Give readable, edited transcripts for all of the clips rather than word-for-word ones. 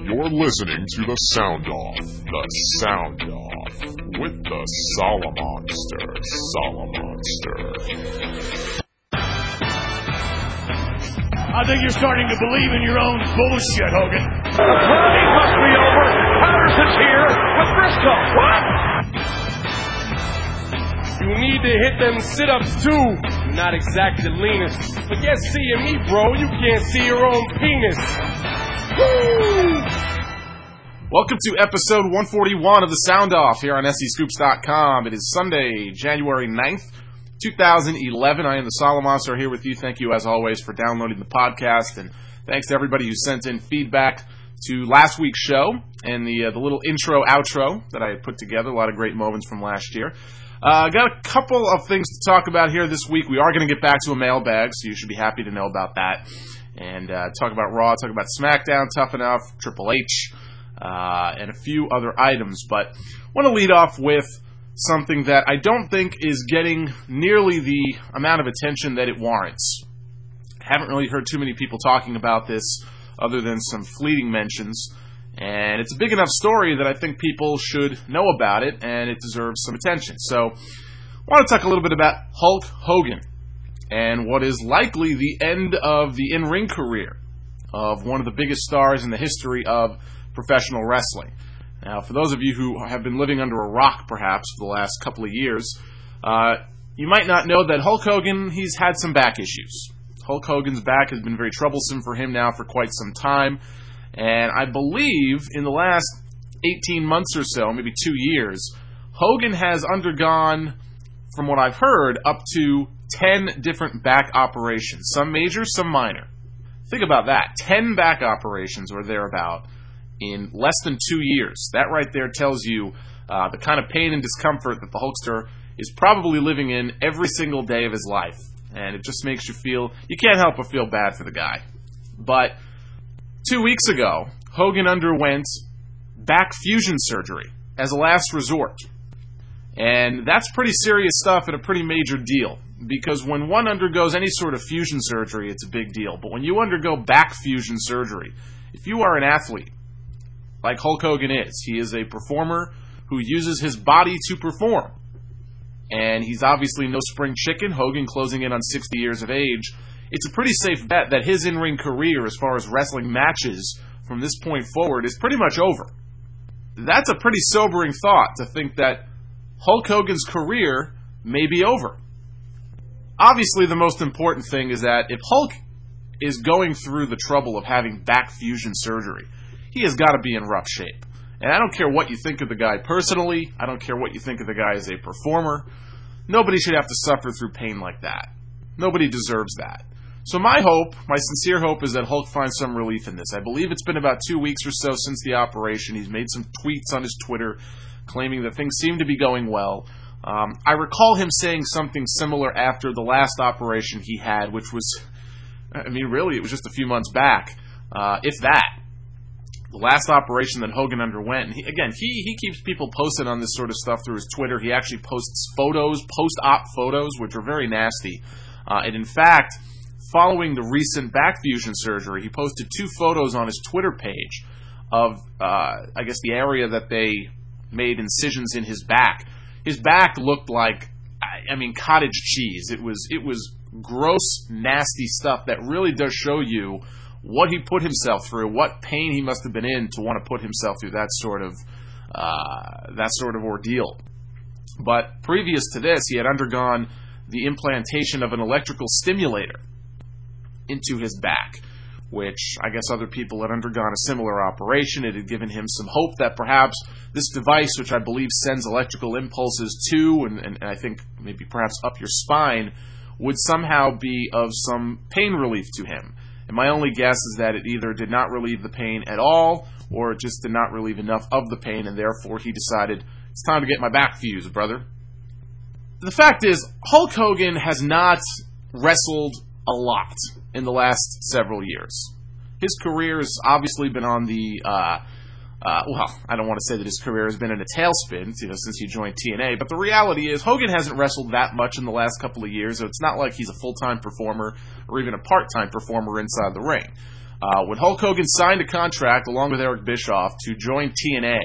You're listening to The Sound Off. The Sound Off. With the Solomonster. I think you're starting to believe in your own bullshit, Hogan. The party must be over. Patterson's here with Briscoe. What? You need to hit them sit-ups, too. You're not exactly the leanest. Forget seeing me, bro. You can't see your own penis. Woo! Welcome to episode 141 of The Sound Off here on SEScoops.com. It is Sunday, January 9th, 2011. I am the Solomonster here with you. Thank you, as always, for downloading the podcast. And thanks to everybody who sent in feedback to last week's show and the little intro-outro that I had put together. A lot of great moments from last year. Got a couple of things to talk about here this week. We are going to get back to a mailbag, so you should be happy to know about that. And talk about Raw, talk about SmackDown, Tough Enough, Triple H, and a few other items. But I want to lead off with something that I don't think is getting nearly the amount of attention that it warrants. I haven't really heard too many people talking about this other than some fleeting mentions. And it's a big enough story that I think people should know about it, and it deserves some attention. So, I want to talk a little bit about Hulk Hogan, and what is likely the end of the in-ring career of one of the biggest stars in the history of professional wrestling. Now, for those of you who have been living under a rock, perhaps, for the last couple of years, you might not know that Hulk Hogan, he's had some back issues. Hulk Hogan's back has been very troublesome for him now for quite some time. And I believe in the last 18 months or so, maybe 2 years, Hogan has undergone, from what I've heard, up to 10 different back operations. Some major, some minor. Think about that. 10 back operations or thereabout in less than 2 years. That right there tells you the kind of pain and discomfort that the Hulkster is probably living in every single day of his life. And it just makes you feel, you can't help but feel bad for the guy. But 2 weeks ago, Hogan underwent back fusion surgery as a last resort. And that's pretty serious stuff and a pretty major deal. Because when one undergoes any sort of fusion surgery, it's a big deal. But when you undergo back fusion surgery, if you are an athlete, like Hulk Hogan is, he is a performer who uses his body to perform. And he's obviously no spring chicken. Hogan closing in on 60 years of age. It's a pretty safe bet that his in-ring career, as far as wrestling matches from this point forward, is pretty much over. That's a pretty sobering thought, to think that Hulk Hogan's career may be over. Obviously, the most important thing is that if Hulk is going through the trouble of having back fusion surgery, he has got to be in rough shape. And I don't care what you think of the guy personally. I don't care what you think of the guy as a performer. Nobody should have to suffer through pain like that. Nobody deserves that. So my hope, my sincere hope, is that Hulk finds some relief in this. I believe it's been about 2 weeks or so since the operation. He's made some tweets on his Twitter claiming that things seem to be going well. I recall him saying something similar after the last operation he had, which was, really, it was just a few months back, if that. The last operation that Hogan underwent. And he keeps people posted on this sort of stuff through his Twitter. He actually posts photos, post-op photos, which are very nasty. And in fact, following the recent back fusion surgery, he posted 2 photos on his Twitter page of, the area that they made incisions in his back. His back looked like, cottage cheese. It was gross, nasty stuff that really does show you what he put himself through, what pain he must have been in to want to put himself through that sort of ordeal. But previous to this, he had undergone the implantation of an electrical stimulator into his back, which I guess other people had undergone a similar operation. It had given him some hope that perhaps this device, which I believe sends electrical impulses to, and I think maybe perhaps up your spine, would somehow be of some pain relief to him. And my only guess is that it either did not relieve the pain at all, or it just did not relieve enough of the pain, and therefore he decided, it's time to get my back fused, brother. The fact is, Hulk Hogan has not wrestled a lot in the last several years. His career has obviously been on the, I don't want to say that his career has been in a tailspin, since he joined TNA, but the reality is Hogan hasn't wrestled that much in the last couple of years, so it's not like he's a full-time performer or even a part-time performer inside the ring. When Hulk Hogan signed a contract along with Eric Bischoff to join TNA,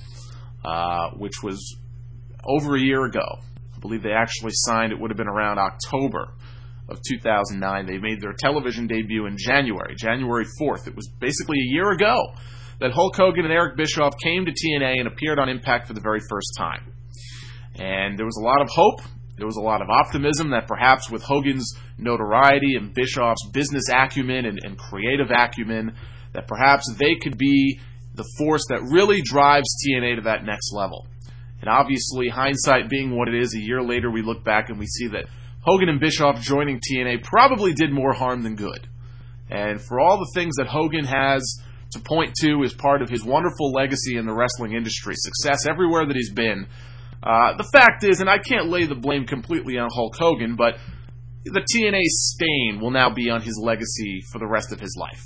which was over a year ago, I believe they actually signed, it would have been around October of 2009. They made their television debut in January 4th. It was basically a year ago that Hulk Hogan and Eric Bischoff came to TNA and appeared on Impact for the very first time. And there was a lot of hope. There was a lot of optimism that perhaps with Hogan's notoriety and Bischoff's business acumen and creative acumen, that perhaps they could be the force that really drives TNA to that next level. And obviously, hindsight being what it is, a year later we look back and we see that Hogan and Bischoff joining TNA probably did more harm than good. And for all the things that Hogan has to point to as part of his wonderful legacy in the wrestling industry, success everywhere that he's been, the fact is, and I can't lay the blame completely on Hulk Hogan, but the TNA stain will now be on his legacy for the rest of his life.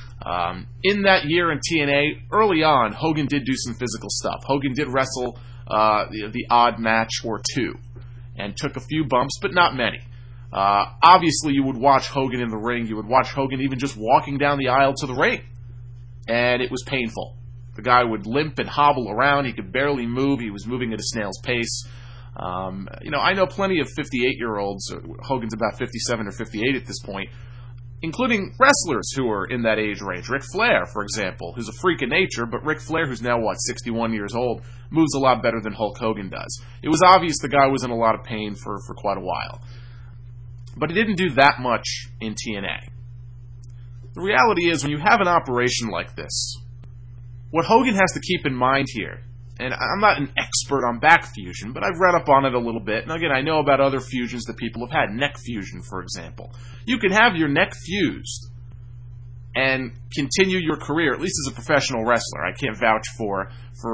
In that year in TNA, early on, Hogan did do some physical stuff. Hogan did wrestle the odd match or two and took a few bumps, but not many. Obviously, you would watch Hogan in the ring. You would watch Hogan even just walking down the aisle to the ring, and it was painful. The guy would limp and hobble around. He could barely move. He was moving at a snail's pace. I know plenty of 58-year-olds. Hogan's about 57 or 58 at this point, including wrestlers who are in that age range. Ric Flair, for example, who's a freak of nature, but Ric Flair, who's now, 61 years old, moves a lot better than Hulk Hogan does. It was obvious the guy was in a lot of pain for quite a while. But he didn't do that much in TNA. The reality is, when you have an operation like this, what Hogan has to keep in mind here, and I'm not an expert on back fusion, but I've read up on it a little bit, and again, I know about other fusions that people have had. Neck fusion, for example. You can have your neck fused and continue your career, at least as a professional wrestler. I can't vouch for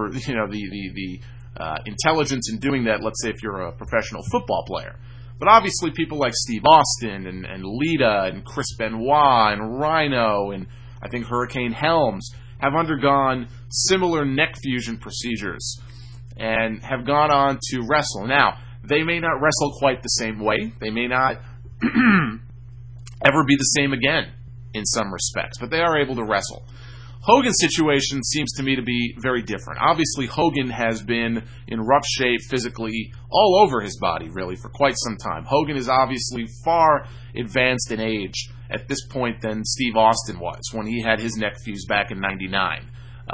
the intelligence in doing that, let's say if you're a professional football player. But obviously people like Steve Austin and Lita and Chris Benoit and Rhino and I think Hurricane Helms have undergone similar neck fusion procedures and have gone on to wrestle. Now, they may not wrestle quite the same way. They may not ever be the same again in some respects, but they are able to wrestle. Hogan's situation seems to me to be very different. Obviously, Hogan has been in rough shape physically all over his body, really, for quite some time. Hogan is obviously far advanced in age at this point than Steve Austin was when he had his neck fused back in 99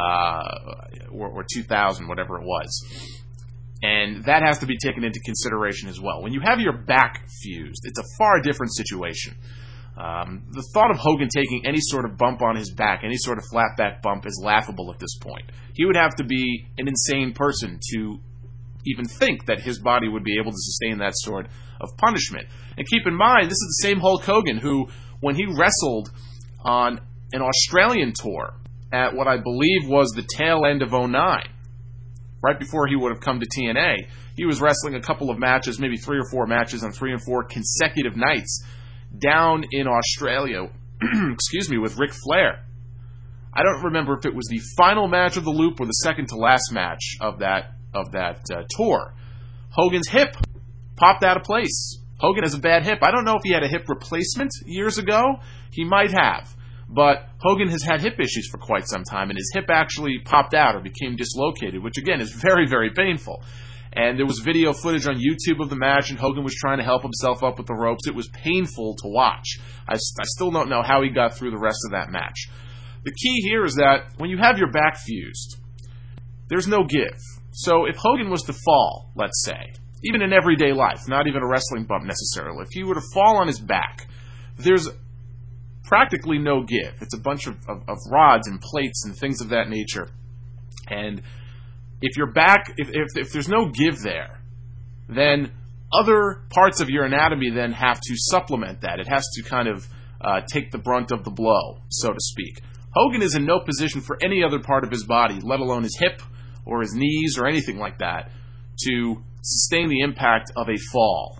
or 2000, whatever it was. And that has to be taken into consideration as well. When you have your back fused, it's a far different situation. The thought of Hogan taking any sort of bump on his back, any sort of flat back bump, is laughable at this point. He would have to be an insane person to even think that his body would be able to sustain that sort of punishment. And keep in mind, this is the same Hulk Hogan who, when he wrestled on an Australian tour at what I believe was the tail end of 2009, right before he would have come to TNA, he was wrestling a couple of matches, maybe 3 or 4 matches on 3 and 4 consecutive nights down in Australia, with Ric Flair. I don't remember if it was the final match of the loop or the second to last match of that tour. Hogan's hip popped out of place. Hogan has a bad hip. I don't know if he had a hip replacement years ago. He might have. But Hogan has had hip issues for quite some time, and his hip actually popped out or became dislocated, which again is very, very painful. And there was video footage on YouTube of the match, and Hogan was trying to help himself up with the ropes. It was painful to watch. I still don't know how he got through the rest of that match. The key here is that when you have your back fused, there's no give. So if Hogan was to fall, let's say, even in everyday life, not even a wrestling bump necessarily, if he were to fall on his back, there's practically no give. It's a bunch of rods and plates and things of that nature. And if your back, if there's no give there, then other parts of your anatomy then have to supplement that. It has to kind of take the brunt of the blow, so to speak. Hogan is in no position for any other part of his body, let alone his hip or his knees or anything like that, to sustain the impact of a fall.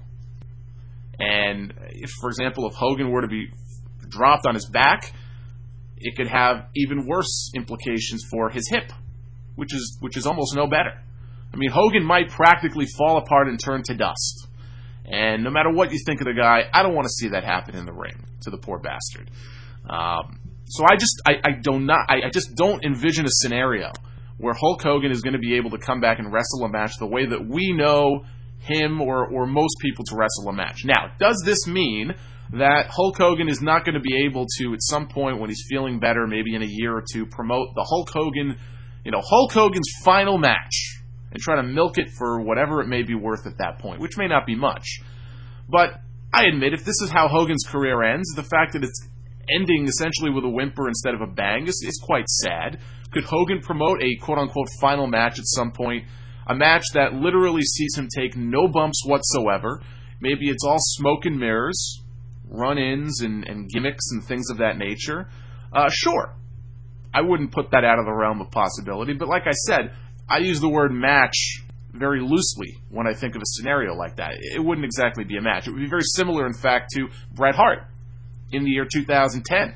And if, for example, if Hogan were to be dropped on his back, it could have even worse implications for his hip, which is almost no better. I mean, Hogan might practically fall apart and turn to dust. And no matter what you think of the guy, I don't want to see that happen in the ring to the poor bastard. So I just don't envision a scenario where Hulk Hogan is going to be able to come back and wrestle a match the way that we know him or most people to wrestle a match. Now, does this mean that Hulk Hogan is not going to be able to, at some point when he's feeling better, maybe in a year or two, promote the Hulk Hogan's final match and try to milk it for whatever it may be worth at that point, which may not be much. But I admit, if this is how Hogan's career ends, the fact that it's ending essentially with a whimper instead of a bang is quite sad. Could Hogan promote a quote-unquote final match at some point? A match that literally sees him take no bumps whatsoever. Maybe it's all smoke and mirrors, run-ins and gimmicks and things of that nature. Sure. I wouldn't put that out of the realm of possibility, but like I said, I use the word match very loosely when I think of a scenario like that. It wouldn't exactly be a match. It would be very similar, in fact, to Bret Hart in the year 2010.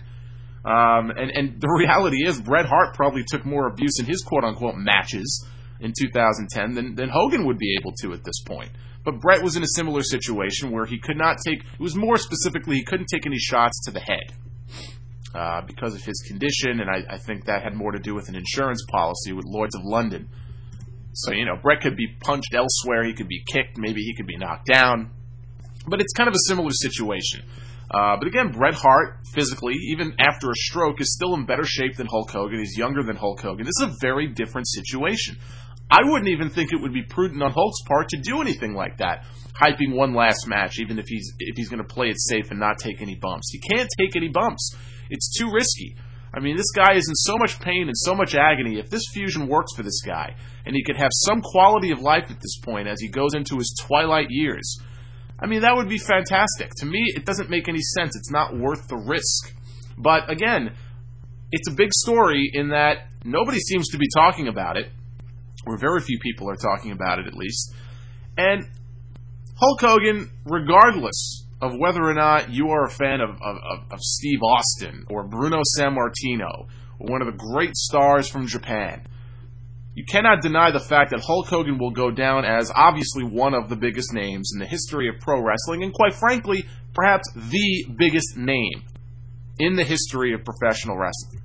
And the reality is, Bret Hart probably took more abuse in his quote-unquote matches in 2010 than Hogan would be able to at this point. But Bret was in a similar situation where he could not take, it was more specifically, he couldn't take any shots to the head because of his condition, and I think that had more to do with an insurance policy with Lloyd's of London. So, Bret could be punched elsewhere, he could be kicked, maybe he could be knocked down. But it's kind of a similar situation. But again, Bret Hart, physically, even after a stroke, is still in better shape than Hulk Hogan. He's younger than Hulk Hogan. This is a very different situation. I wouldn't even think it would be prudent on Hulk's part to do anything like that, hyping one last match, even if he's going to play it safe and not take any bumps. He can't take any bumps. It's too risky. I mean, this guy is in so much pain and so much agony. If this fusion works for this guy, and he could have some quality of life at this point as he goes into his twilight years, I mean, that would be fantastic. To me, it doesn't make any sense. It's not worth the risk. But again, it's a big story in that nobody seems to be talking about it, or very few people are talking about it at least. And Hulk Hogan, regardless of whether or not you are a fan of Steve Austin or Bruno Sammartino, or one of the great stars from Japan, you cannot deny the fact that Hulk Hogan will go down as obviously one of the biggest names in the history of pro wrestling, and quite frankly, perhaps the biggest name in the history of professional wrestling.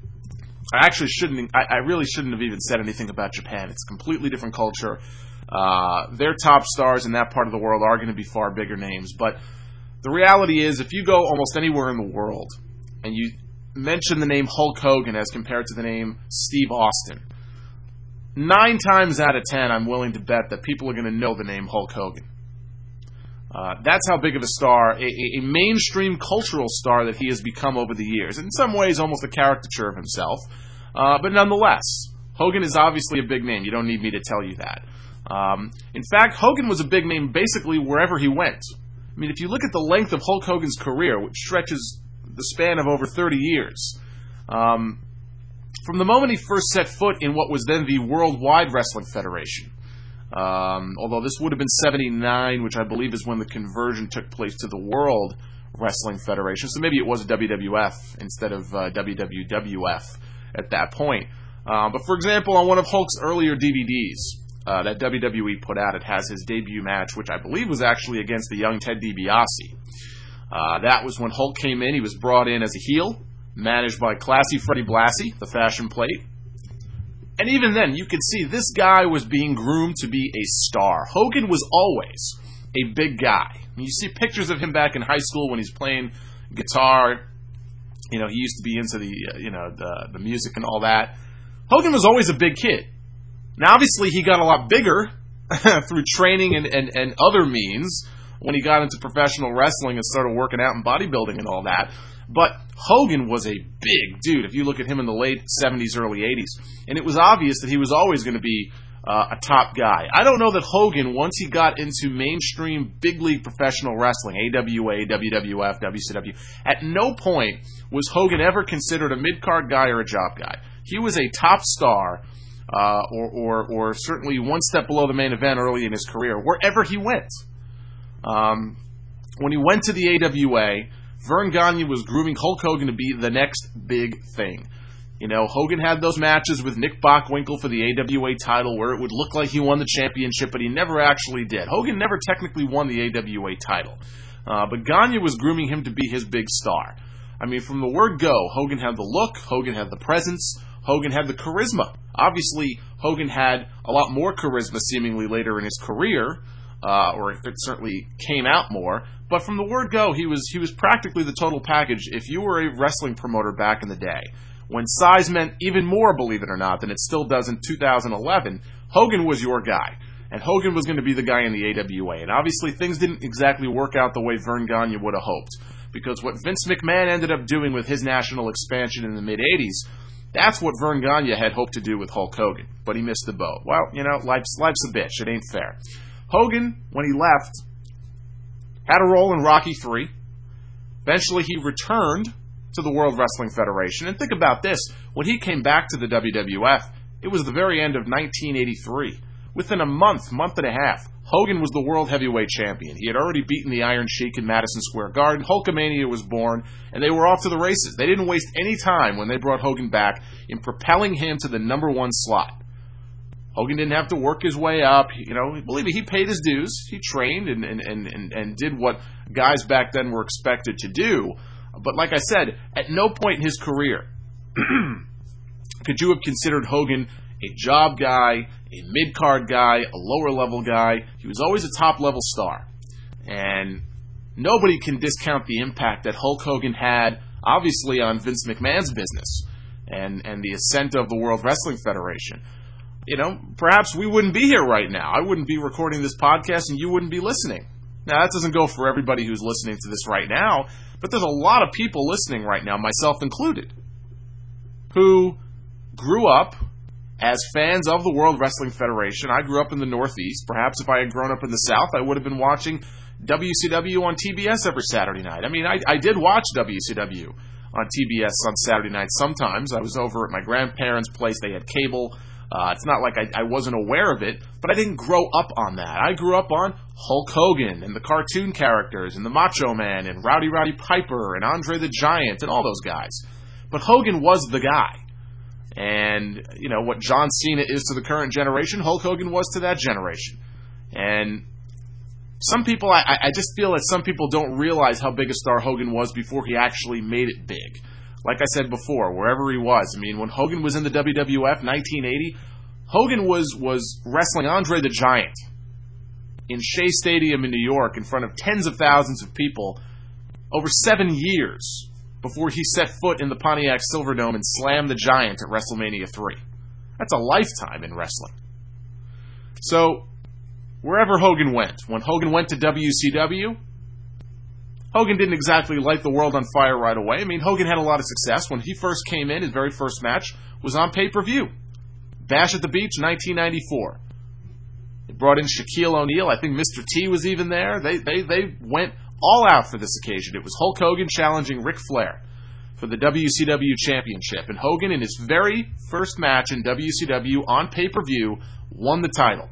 I really shouldn't have even said anything about Japan. It's a completely different culture. Their top stars in that part of the world are going to be far bigger names, but the reality is, if you go almost anywhere in the world and you mention the name Hulk Hogan as compared to the name Steve Austin, 9 times out of 10, I'm willing to bet that people are going to know the name Hulk Hogan. That's how big of a star, a mainstream cultural star that he has become over the years. In some ways, almost a caricature of himself. But nonetheless, Hogan is obviously a big name. You don't need me to tell you that. In fact, Hogan was a big name basically wherever he went. I mean, if you look at the length of Hulk Hogan's career, which stretches the span of over 30 years, from the moment he first set foot in what was then the Worldwide Wrestling Federation, although this would have been 79, which I believe is when the conversion took place to the World Wrestling Federation, so maybe it was WWF instead of WWF at that point. But for example, on one of Hulk's earlier DVDs that WWE put out, it has his debut match, which I believe was actually against the young Ted DiBiase. That was when Hulk came in. He was brought in as a heel, managed by classy Freddie Blassie, the Fashion Plate. And even then, you could see this guy was being groomed to be a star. Hogan was always a big guy. I mean, you see pictures of him back in high school when he's playing guitar. He used to be into the music and all that. Hogan was always a big kid. Now, obviously, he got a lot bigger through training and other means when he got into professional wrestling and started working out in bodybuilding and all that. But Hogan was a big dude if you look at him in the late 70s, early 80s. And it was obvious that he was always going to be a top guy. I don't know that Hogan, once he got into mainstream big league professional wrestling, AWA, WWF, WCW, at no point was Hogan ever considered a mid-card guy or a job guy. He was a top star, or certainly one step below the main event early in his career, wherever he went. When he went to the AWA, Vern Gagne was grooming Hulk Hogan to be the next big thing. Hogan had those matches with Nick Bockwinkel for the AWA title where it would look like he won the championship, but he never actually did. Hogan never technically won the AWA title. But Gagne was grooming him to be his big star. I mean, from the word go, Hogan had the look, Hogan had the presence, Hogan had the charisma. Obviously, Hogan had a lot more charisma seemingly later in his career, or it certainly came out more. But from the word go, he was practically the total package if you were a wrestling promoter back in the day. When size meant even more, believe it or not, than it still does in 2011, Hogan was your guy. And Hogan was going to be the guy in the AWA. And obviously things didn't exactly work out the way Verne Gagne would have hoped. Because what Vince McMahon ended up doing with his national expansion in the mid-'80s, that's what Verne Gagne had hoped to do with Hulk Hogan. But he missed the boat. Well, life's a bitch. It ain't fair. Hogan, when he left, had a role in Rocky III. Eventually he returned to the World Wrestling Federation. And think about this. When he came back to the WWF, it was the very end of 1983. Within a month and a half, Hogan was the World Heavyweight Champion. He had already beaten the Iron Sheik in Madison Square Garden. Hulkamania was born, and they were off to the races. They didn't waste any time when they brought Hogan back in propelling him to the number one slot. Hogan didn't have to work his way up. Believe me, he paid his dues. He trained and did what guys back then were expected to do. But like I said, at no point in his career could you have considered Hogan a job guy, a mid-card guy, a lower-level guy. He was always a top-level star. And nobody can discount the impact that Hulk Hogan had, obviously, on Vince McMahon's business and the ascent of the World Wrestling Federation. Perhaps we wouldn't be here right now. I wouldn't be recording this podcast and you wouldn't be listening. Now, that doesn't go for everybody who's listening to this right now, but there's a lot of people listening right now, myself included, who grew up as fans of the World Wrestling Federation. I grew up in the Northeast. Perhaps if I had grown up in the South, I would have been watching WCW on TBS every Saturday night. I mean, I did watch WCW on TBS on Saturday night sometimes. I was over at my grandparents' place. They had cable. It's not like I wasn't aware of it, but I didn't grow up on that. I grew up on Hulk Hogan and the cartoon characters and the Macho Man and Rowdy Roddy Piper and Andre the Giant and all those guys. But Hogan was the guy. And, what John Cena is to the current generation, Hulk Hogan was to that generation. And some people, I just feel that some people don't realize how big a star Hogan was before he actually made it big. Like I said before, wherever he was. I mean, when Hogan was in the WWF, 1980, Hogan was wrestling Andre the Giant in Shea Stadium in New York in front of tens of thousands of people over 7 years before he set foot in the Pontiac Silverdome and slammed the Giant at WrestleMania 3. That's a lifetime in wrestling. So, wherever Hogan went, when Hogan went to WCW, Hogan didn't exactly light the world on fire right away. I mean, Hogan had a lot of success. When he first came in, his very first match was on pay-per-view. Bash at the Beach, 1994. They brought in Shaquille O'Neal. I think Mr. T was even there. They went all out for this occasion. It was Hulk Hogan challenging Ric Flair for the WCW Championship. And Hogan, in his very first match in WCW on pay-per-view, won the title.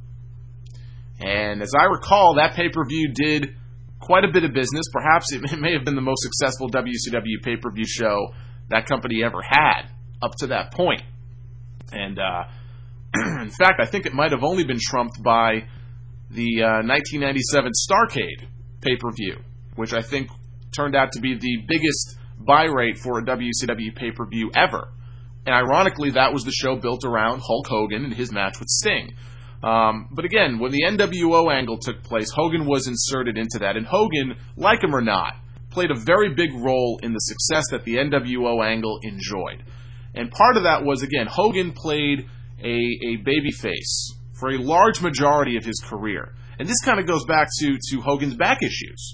And as I recall, that pay-per-view did quite a bit of business. Perhaps it may have been the most successful WCW pay-per-view show that company ever had up to that point. And in fact, I think it might have only been trumped by the 1997 Starrcade pay-per-view, which I think turned out to be the biggest buy rate for a WCW pay-per-view ever. And ironically, that was the show built around Hulk Hogan and his match with Sting. But again, when the NWO angle took place, Hogan was inserted into that. And Hogan, like him or not, played a very big role in the success that the NWO angle enjoyed. And part of that was, again, Hogan played a babyface for a large majority of his career. And this kind of goes back to Hogan's back issues.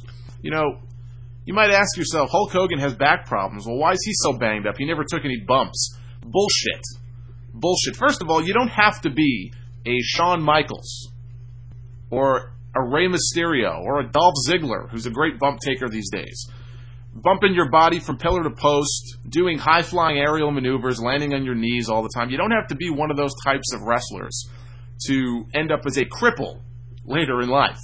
You might ask yourself, Hulk Hogan has back problems. Well, why is he so banged up? He never took any bumps. Bullshit. First of all, you don't have to be a Shawn Michaels or a Rey Mysterio or a Dolph Ziggler, who's a great bump taker these days. Bumping your body from pillar to post, doing high-flying aerial maneuvers, landing on your knees all the time. You don't have to be one of those types of wrestlers to end up as a cripple later in life.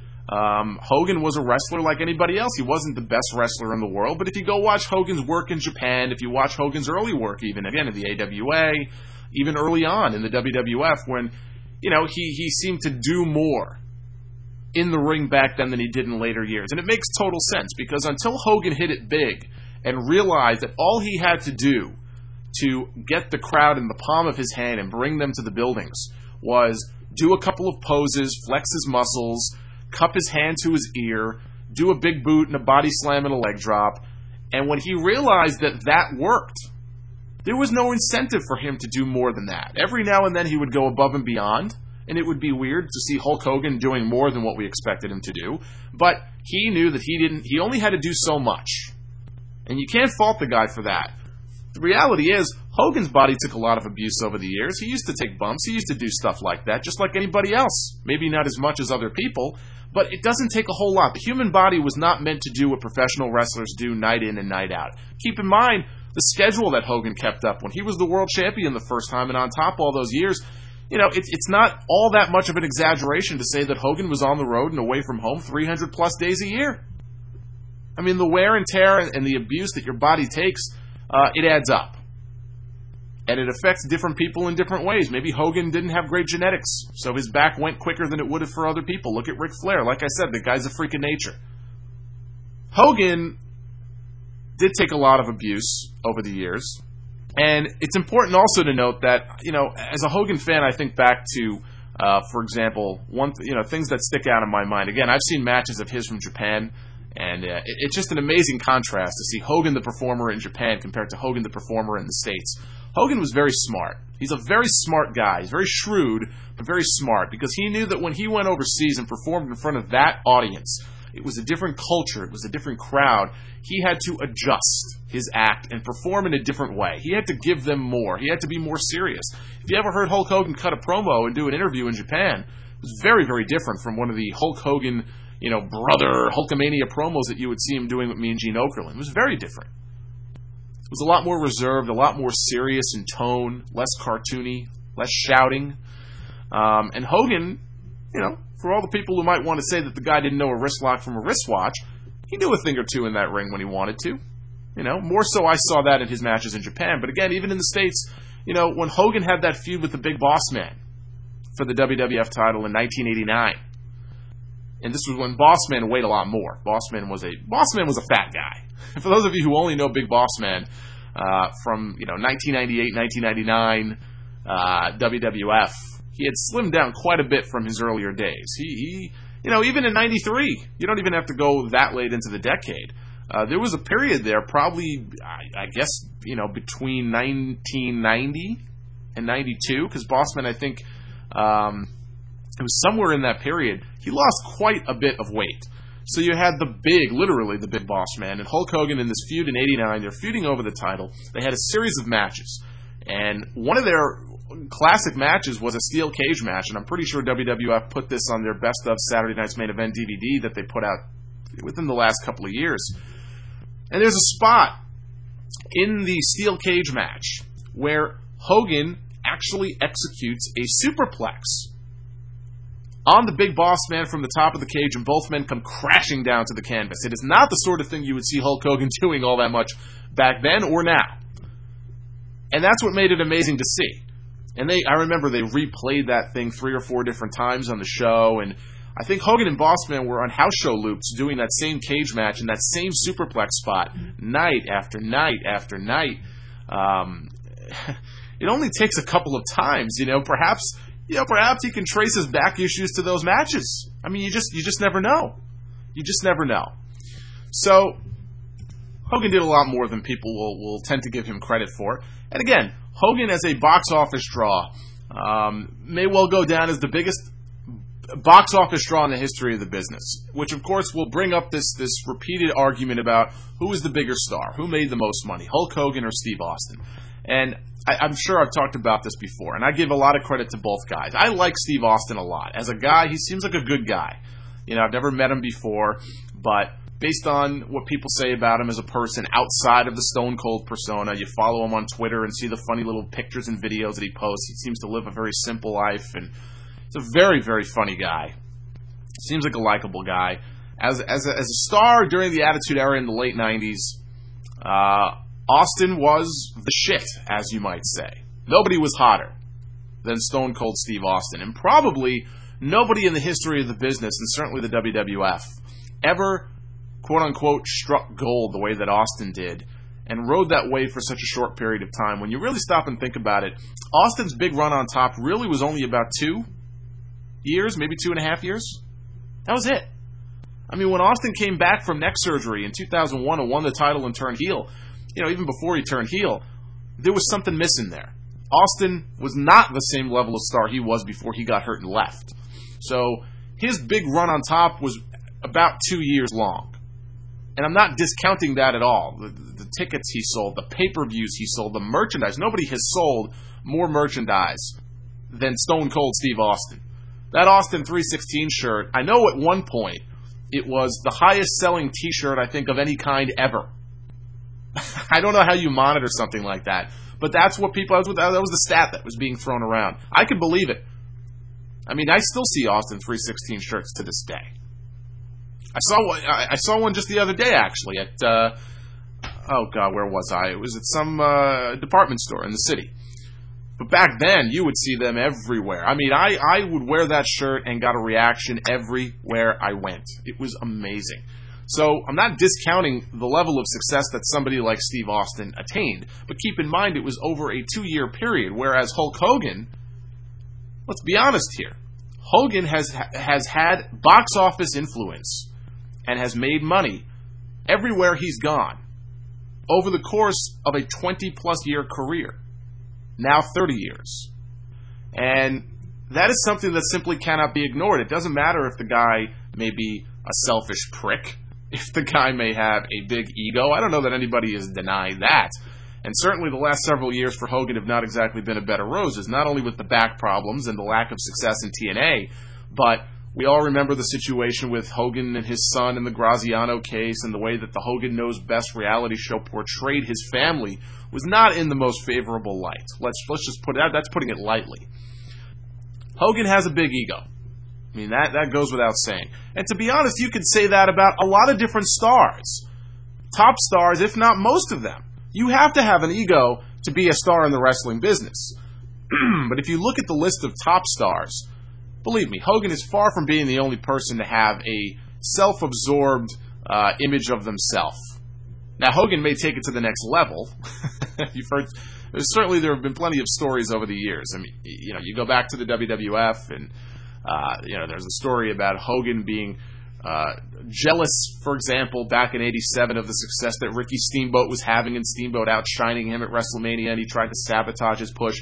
Hogan was a wrestler like anybody else. He wasn't the best wrestler in the world, but if you go watch Hogan's work in Japan, if you watch Hogan's early work even, again, in the AWA, even early on in the WWF, when, he seemed to do more in the ring back then than he did in later years. And it makes total sense, because until Hogan hit it big and realized that all he had to do to get the crowd in the palm of his hand and bring them to the buildings was do a couple of poses, flex his muscles, cup his hand to his ear, do a big boot and a body slam and a leg drop. And when he realized that that worked, there was no incentive for him to do more than that. Every now and then he would go above and beyond, and it would be weird to see Hulk Hogan doing more than what we expected him to do. But he knew that he only had to do so much. And you can't fault the guy for that. The reality is, Hogan's body took a lot of abuse over the years. He used to take bumps. He used to do stuff like that, just like anybody else. Maybe not as much as other people, but it doesn't take a whole lot. The human body was not meant to do what professional wrestlers do night in and night out. Keep in mind the schedule that Hogan kept up when he was the world champion the first time, and on top of all those years, it's not all that much of an exaggeration to say that Hogan was on the road and away from home 300 plus days a year. I mean, the wear and tear and the abuse that your body takes, it adds up. And it affects different people in different ways. Maybe Hogan didn't have great genetics, so his back went quicker than it would have for other people. Look at Ric Flair. Like I said, the guy's a freak of nature. Hogan did take a lot of abuse over the years. And it's important also to note that, as a Hogan fan, I think back to, for example, things that stick out in my mind. Again, I've seen matches of his from Japan, and it's just an amazing contrast to see Hogan the performer in Japan compared to Hogan the performer in the States. Hogan was very smart. He's a very smart guy. He's very shrewd, but very smart, because he knew that when he went overseas and performed in front of that audience, it was a different culture, it was a different crowd. He had to adjust his act and perform in a different way. He had to give them more. He had to be more serious. If you ever heard Hulk Hogan cut a promo and do an interview in Japan, it was very, very different from one of the Hulk Hogan, brother Hulkamania promos that you would see him doing with me and Gene Okerlund. It was very different. It was a lot more reserved, a lot more serious in tone, less cartoony, less shouting. And Hogan, for all the people who might want to say that the guy didn't know a wrist lock from a wristwatch, he knew a thing or two in that ring when he wanted to. More so I saw that in his matches in Japan. But again, even in the States, when Hogan had that feud with the Big Boss Man for the WWF title in 1989, and this was when Boss Man weighed a lot more. Boss Man was a fat guy. For those of you who only know Big Boss Man from 1998, 1999 WWF, he had slimmed down quite a bit from his earlier days. He even in 93, you don't even have to go that late into the decade. There was a period there, probably, I guess, between 1990 and 92, because Bossman, I think, it was somewhere in that period, he lost quite a bit of weight. So you had literally the Big Boss Man, and Hulk Hogan in this feud in 89, they're feuding over the title. They had a series of matches, and one of their classic matches was a steel cage match, and I'm pretty sure WWF put this on their Best of Saturday Night's Main Event DVD that they put out within the last couple of years. And there's a spot in the steel cage match where Hogan actually executes a superplex on the Big Boss Man from the top of the cage, and both men come crashing down to the canvas. It is not the sort of thing you would see Hulk Hogan doing all that much back then or now. And that's what made it amazing to see. And I remember they replayed that thing 3 or 4 different times on the show, and I think Hogan and Bossman were on house show loops doing that same cage match in that same superplex spot night after night after night. It only takes a couple of times, perhaps he can trace his back issues to those matches. I mean, you just never know. You just never know. So Hogan did a lot more than people will tend to give him credit for. And again, Hogan as a box office draw may well go down as the biggest box office draw in the history of the business, which of course will bring up this repeated argument about who is the bigger star, who made the most money, Hulk Hogan or Steve Austin. And I'm sure I've talked about this before, and I give a lot of credit to both guys. I like Steve Austin a lot. As a guy, he seems like a good guy. I've never met him before, but based on what people say about him as a person outside of the Stone Cold persona, you follow him on Twitter and see the funny little pictures and videos that he posts. He seems to live a very simple life, and he's a very, very funny guy. Seems like a likable guy. As a star during the Attitude Era in the late 90s, Austin was the shit, as you might say. Nobody was hotter than Stone Cold Steve Austin, and probably nobody in the history of the business, and certainly the WWF, ever quote-unquote struck gold the way that Austin did and rode that wave for such a short period of time, when you really stop and think about it, Austin's big run on top really was only about 2 years, maybe 2.5 years. That was it. I mean, when Austin came back from neck surgery in 2001 and won the title and turned heel, even before he turned heel, there was something missing there. Austin was not the same level of star he was before he got hurt and left. So his big run on top was about 2 years long. And I'm not discounting that at all. The tickets he sold, the pay-per-views he sold, the merchandise. Nobody has sold more merchandise than Stone Cold Steve Austin. That Austin 316 shirt, I know at one point it was the highest selling t-shirt, I think, of any kind ever. I don't know how you monitor something like that, but that's what that was the stat that was being thrown around. I could believe it. I mean, I still see Austin 316 shirts to this day. I saw one just the other day, actually, at, where was I? It was at some department store in the city. But back then, you would see them everywhere. I mean, I would wear that shirt and got a reaction everywhere I went. It was amazing. So I'm not discounting the level of success that somebody like Steve Austin attained, but keep in mind it was over a 2-year period, whereas Hulk Hogan, let's be honest here, Hogan has had box office influence and has made money everywhere he's gone over the course of a 20-plus year career, now 30 years. And that is something that simply cannot be ignored. It doesn't matter if the guy may be a selfish prick, if the guy may have a big ego. I don't know that anybody is denying that. And certainly the last several years for Hogan have not exactly been a bed of roses, not only with the back problems and the lack of success in TNA, but we all remember the situation with Hogan and his son in the Graziano case, and the way that the Hogan Knows Best reality show portrayed his family was not in the most favorable light. Let's just put it, that's putting it lightly. Hogan has a big ego. I mean, that goes without saying. And to be honest, you could say that about a lot of different stars. Top stars, if not most of them. You have to have an ego to be a star in the wrestling business. But if you look at the list of top stars, believe me, Hogan is far from being the only person to have a self-absorbed image of themselves. Now, Hogan may take it to the next level. You've heard, certainly there have been plenty of stories over the years. I mean, you go back to the WWF, and there's a story about Hogan being jealous, for example, back in '87 of the success that Ricky Steamboat was having, and Steamboat outshining him at WrestleMania, and he tried to sabotage his push.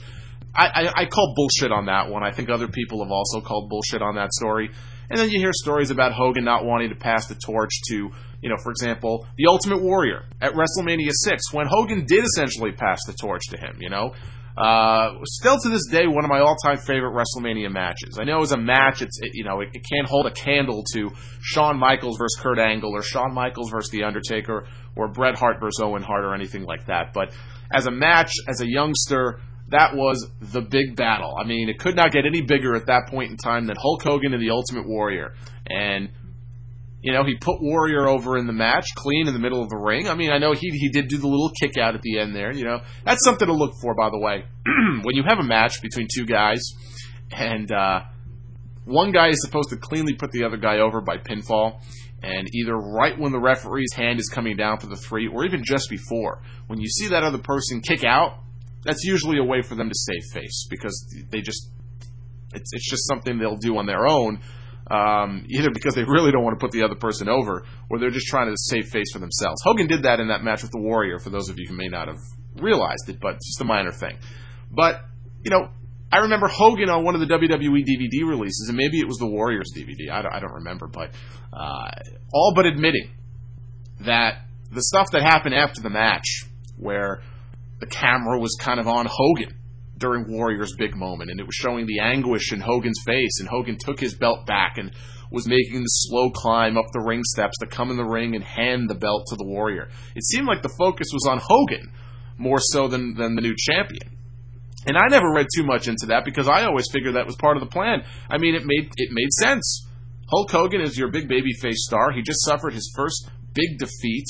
I call bullshit on that one. I think other people have also called bullshit on that story. And then you hear stories about Hogan not wanting to pass the torch to, for example, the Ultimate Warrior at WrestleMania 6, when Hogan did essentially pass the torch to him, Still to this day, one of my all-time favorite WrestleMania matches. I know as a match, it can't hold a candle to Shawn Michaels versus Kurt Angle, or Shawn Michaels versus The Undertaker, or Bret Hart versus Owen Hart, or anything like that. But as a match, as a youngster, that was the big battle. I mean, it could not get any bigger at that point in time than Hulk Hogan and the Ultimate Warrior. And, he put Warrior over in the match, clean in the middle of the ring. I mean, I know he did do the little kick out at the end there, That's something to look for, by the way. When you have a match between two guys, and one guy is supposed to cleanly put the other guy over by pinfall, and either right when the referee's hand is coming down for the 3, or even just before, when you see that other person kick out, that's usually a way for them to save face, because it's just something they'll do on their own, either because they really don't want to put the other person over, or they're just trying to save face for themselves. Hogan did that in that match with the Warrior, for those of you who may not have realized it, but it's just a minor thing. But, I remember Hogan on one of the WWE DVD releases, and maybe it was the Warriors DVD, I don't remember, but all but admitting that the stuff that happened after the match, where the camera was kind of on Hogan during Warrior's big moment, and it was showing the anguish in Hogan's face, and Hogan took his belt back and was making the slow climb up the ring steps to come in the ring and hand the belt to the Warrior. It seemed like the focus was on Hogan more so than the new champion. And I never read too much into that, because I always figured that was part of the plan. I mean, it made sense. Hulk Hogan is your big babyface star. He just suffered his first big defeat.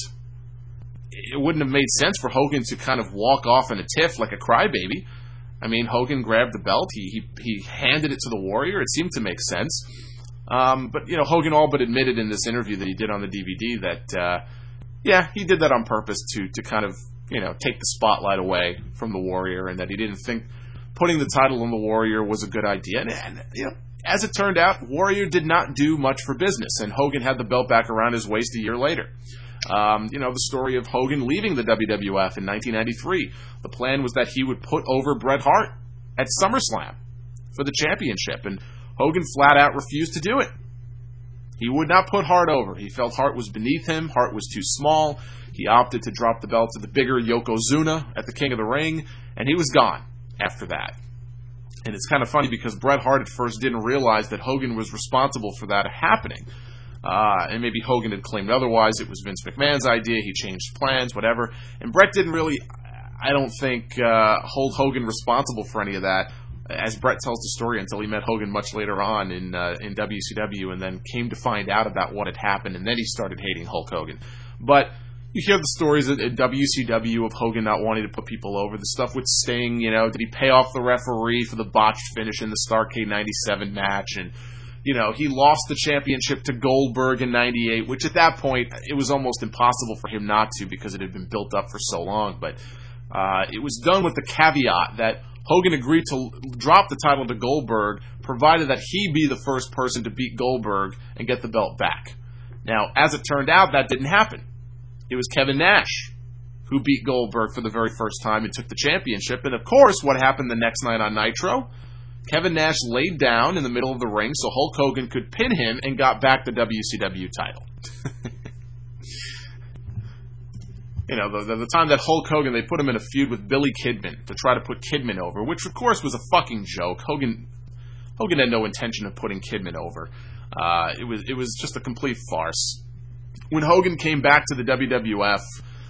It wouldn't have made sense for Hogan to kind of walk off in a tiff like a crybaby. I mean, Hogan grabbed the belt. He handed it to the Warrior. It seemed to make sense. But, Hogan all but admitted in this interview that he did on the DVD that, he did that on purpose to kind of, take the spotlight away from the Warrior, and that he didn't think putting the title on the Warrior was a good idea. And as it turned out, Warrior did not do much for business, and Hogan had the belt back around his waist a year later. The story of Hogan leaving the WWF in 1993. The plan was that he would put over Bret Hart at SummerSlam for the championship, and Hogan flat out refused to do it. He would not put Hart over. He felt Hart was beneath him. Hart was too small. He opted to drop the belt to the bigger Yokozuna at the King of the Ring, and he was gone after that. And it's kind of funny because Bret Hart at first didn't realize that Hogan was responsible for that happening. And maybe Hogan had claimed otherwise. It was Vince McMahon's idea. He changed plans, whatever. And Bret didn't really, I don't think, hold Hogan responsible for any of that, as Bret tells the story, until he met Hogan much later on in WCW, and then came to find out about what had happened, and then he started hating Hulk Hogan. But you hear the stories at WCW of Hogan not wanting to put people over, the stuff with Sting, did he pay off the referee for the botched finish in the Starrcade 97 match, and he lost the championship to Goldberg in 98, which at that point, it was almost impossible for him not to, because it had been built up for so long. But it was done with the caveat that Hogan agreed to drop the title to Goldberg, provided that he be the first person to beat Goldberg and get the belt back. Now, as it turned out, that didn't happen. It was Kevin Nash who beat Goldberg for the very first time and took the championship. And of course, what happened the next night on Nitro? Kevin Nash laid down in the middle of the ring so Hulk Hogan could pin him and got back the WCW title. The time that Hulk Hogan, they put him in a feud with Billy Kidman to try to put Kidman over, which of course was a fucking joke. Hogan had no intention of putting Kidman over. It was just a complete farce. When Hogan came back to the WWF,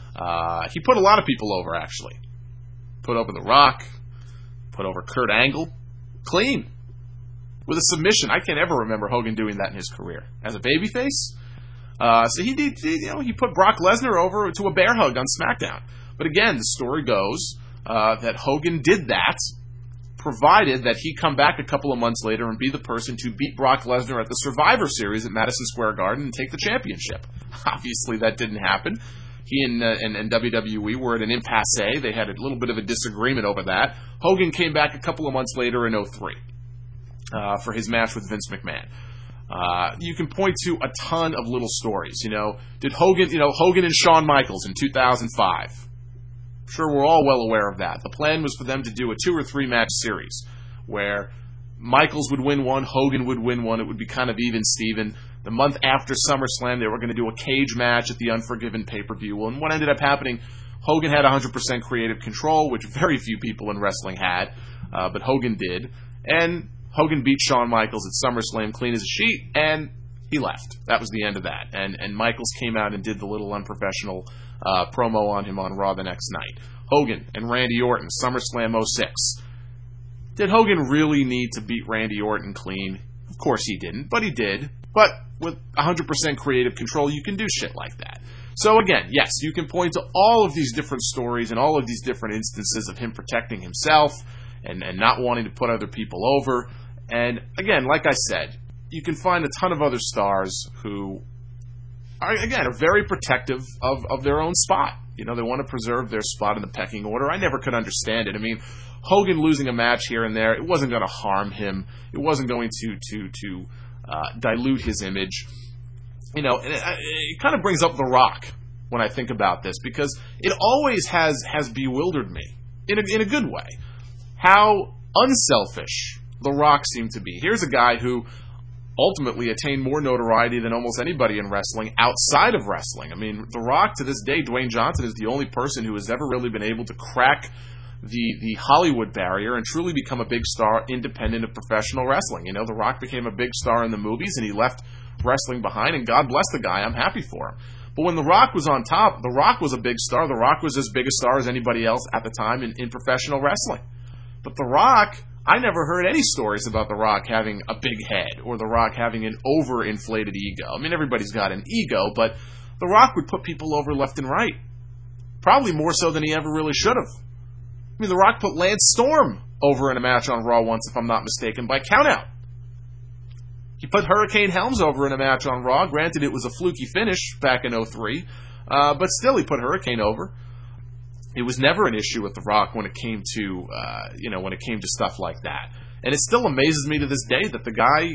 he put a lot of people over, actually. Put over The Rock, put over Kurt Angle, clean, with a submission. I can't ever remember Hogan doing that in his career. As a babyface, so he put Brock Lesnar over to a bear hug on SmackDown. But again, the story goes that Hogan did that, provided that he come back a couple of months later and be the person to beat Brock Lesnar at the Survivor Series at Madison Square Garden and take the championship. Obviously, that didn't happen. He and WWE were at an impasse. They had a little bit of a disagreement over that. Hogan came back a couple of months later in 2003 for his match with Vince McMahon. You can point to a ton of little stories. Did Hogan and Shawn Michaels in 2005. Sure, we're all well aware of that. The plan was for them to do a 2 or 3 match series where Michaels would win one, Hogan would win one. It would be kind of even-steven. The month after SummerSlam, they were going to do a cage match at the Unforgiven pay-per-view. And what ended up happening, Hogan had 100% creative control, which very few people in wrestling had, but Hogan did. And Hogan beat Shawn Michaels at SummerSlam clean as a sheet, and he left. That was the end of that. And Michaels came out and did the little unprofessional promo on him on Raw the next night. Hogan and Randy Orton, SummerSlam 06. Did Hogan really need to beat Randy Orton clean? Of course he didn't, but he did. But with 100% creative control, you can do shit like that. So again, yes, you can point to all of these different stories and all of these different instances of him protecting himself and not wanting to put other people over. And again, like I said, you can find a ton of other stars who are very protective of their own spot. They want to preserve their spot in the pecking order. I never could understand it. I mean, Hogan losing a match here and there, it wasn't going to harm him. It wasn't going to dilute his image. It kind of brings up The Rock when I think about this, because it always has bewildered me in a good way how unselfish The Rock seemed to be. Here's a guy who ultimately attained more notoriety than almost anybody in wrestling outside of wrestling. I mean, The Rock, to this day, Dwayne Johnson is the only person who has ever really been able to crack the Hollywood barrier and truly become a big star independent of professional wrestling. The Rock became a big star in the movies, and he left wrestling behind, and God bless the guy. I'm happy for him. But when The Rock was on top, The Rock was a big star. The Rock was as big a star as anybody else at the time in professional wrestling. But The Rock, I never heard any stories about The Rock having a big head or The Rock having an overinflated ego. I mean, everybody's got an ego, but The Rock would put people over left and right. Probably more so than he ever really should have. I mean, The Rock put Lance Storm over in a match on Raw once, if I'm not mistaken, by countout. He put Hurricane Helms over in a match on Raw. Granted, it was a fluky finish back in 2003, but still he put Hurricane over. It was never an issue with The Rock when it came to, when it came to stuff like that. And it still amazes me to this day that the guy,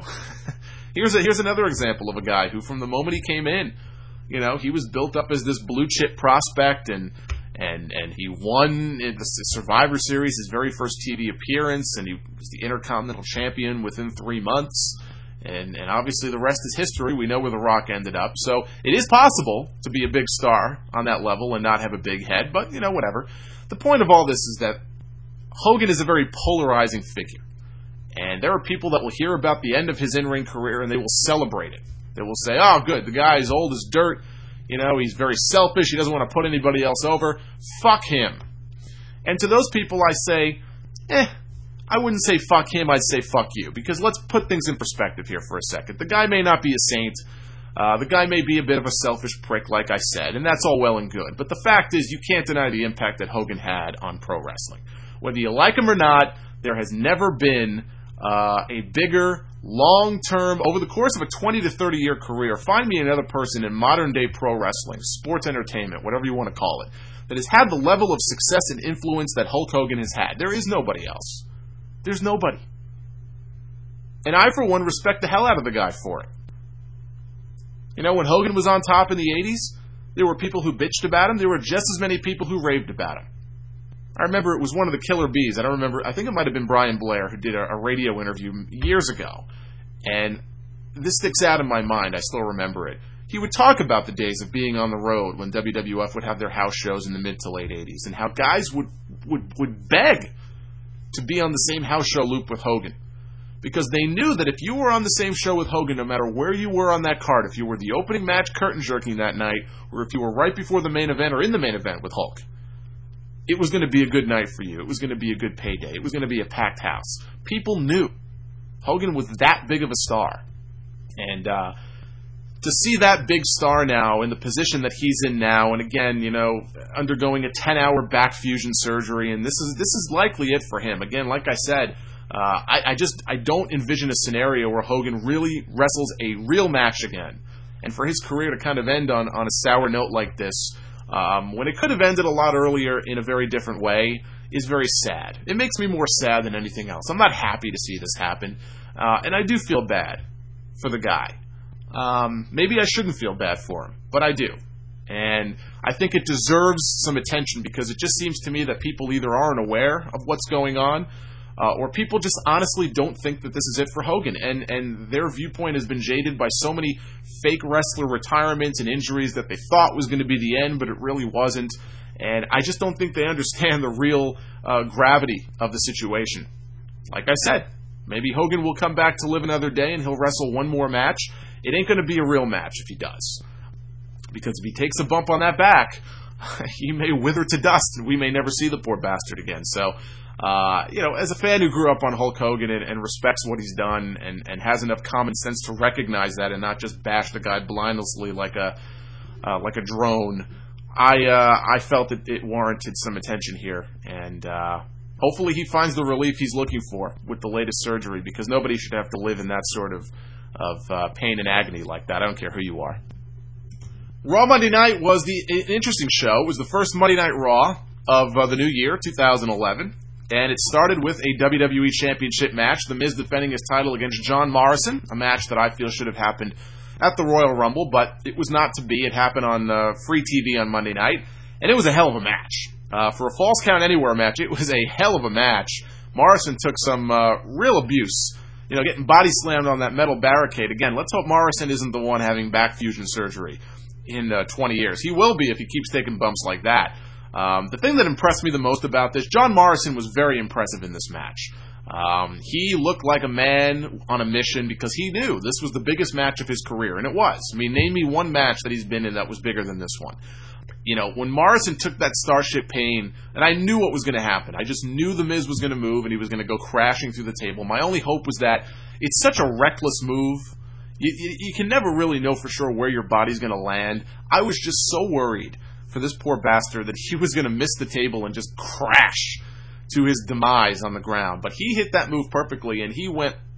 here's another example of a guy who, from the moment he came in, he was built up as this blue chip prospect, and he won the Survivor Series, his very first TV appearance, and he was the Intercontinental Champion within 3 months. And obviously the rest is history. We know where The Rock ended up. So it is possible to be a big star on that level and not have a big head, but, whatever. The point of all this is that Hogan is a very polarizing figure. And there are people that will hear about the end of his in-ring career and they will celebrate it. They will say, oh, good, the guy is old as dirt. He's very selfish. He doesn't want to put anybody else over. Fuck him. And to those people I say, I wouldn't say fuck him, I'd say fuck you. Because let's put things in perspective here for a second. The guy may not be a saint. The guy may be a bit of a selfish prick, like I said, and that's all well and good. But the fact is, you can't deny the impact that Hogan had on pro wrestling. Whether you like him or not, there has never been a bigger, long-term, over the course of a 20 to 30-year career, find me another person in modern-day pro wrestling, sports entertainment, whatever you want to call it, that has had the level of success and influence that Hulk Hogan has had. There is nobody else. There's nobody. And I, for one, respect the hell out of the guy for it. When Hogan was on top in the 80s, there were people who bitched about him. There were just as many people who raved about him. I remember it was one of the Killer Bees. I think it might have been Brian Blair who did a radio interview years ago. And this sticks out in my mind. I still remember it. He would talk about the days of being on the road when WWF would have their house shows in the mid to late 80s and how guys would beg to be on the same house show loop with Hogan. Because they knew that if you were on the same show with Hogan, no matter where you were on that card, if you were the opening match curtain jerking that night, or if you were right before the main event or in the main event with Hulk, it was going to be a good night for you. It was going to be a good payday. It was going to be a packed house. People knew Hogan was that big of a star. And to see that big star now in the position that he's in now, and again, undergoing a 10-hour back fusion surgery, and this is likely it for him. Again, like I said, I don't envision a scenario where Hogan really wrestles a real match again. And for his career to kind of end on a sour note like this, when it could have ended a lot earlier in a very different way, is very sad. It makes me more sad than anything else. I'm not happy to see this happen, and I do feel bad for the guy. Maybe I shouldn't feel bad for him, but I do. And I think it deserves some attention because it just seems to me that people either aren't aware of what's going on, or people just honestly don't think that this is it for Hogan. And their viewpoint has been jaded by so many fake wrestler retirements and injuries that they thought was going to be the end, but it really wasn't. And I just don't think they understand the real gravity of the situation. Like I said, maybe Hogan will come back to live another day and he'll wrestle one more match. It ain't going to be a real match if he does. Because if he takes a bump on that back, he may wither to dust and we may never see the poor bastard again. So, as a fan who grew up on Hulk Hogan and respects what he's done and has enough common sense to recognize that and not just bash the guy blindlessly like a drone, I felt that it warranted some attention here. And hopefully he finds the relief he's looking for with the latest surgery, because nobody should have to live in that sort of pain and agony like that. I don't care who you are. Raw Monday Night was an interesting show. It was the first Monday Night Raw of the new year, 2011. And it started with a WWE Championship match, The Miz defending his title against John Morrison, a match that I feel should have happened at the Royal Rumble, but it was not to be. It happened on free TV on Monday night, and it was a hell of a match. For a Falls Count Anywhere match, it was a hell of a match. Morrison took some real abuse, getting body slammed on that metal barricade. Again, let's hope Morrison isn't the one having back fusion surgery in 20 years. He will be if he keeps taking bumps like that. The thing that impressed me the most about this, John Morrison was very impressive in this match. He looked like a man on a mission because he knew this was the biggest match of his career, and it was. I mean, name me one match that he's been in that was bigger than this one. When Morrison took that Starship Pain, and I knew what was going to happen. I just knew The Miz was going to move, and he was going to go crashing through the table. My only hope was that it's such a reckless move. You can never really know for sure where your body's going to land. I was just so worried for this poor bastard that he was going to miss the table and just crash to his demise on the ground. But he hit that move perfectly, and he went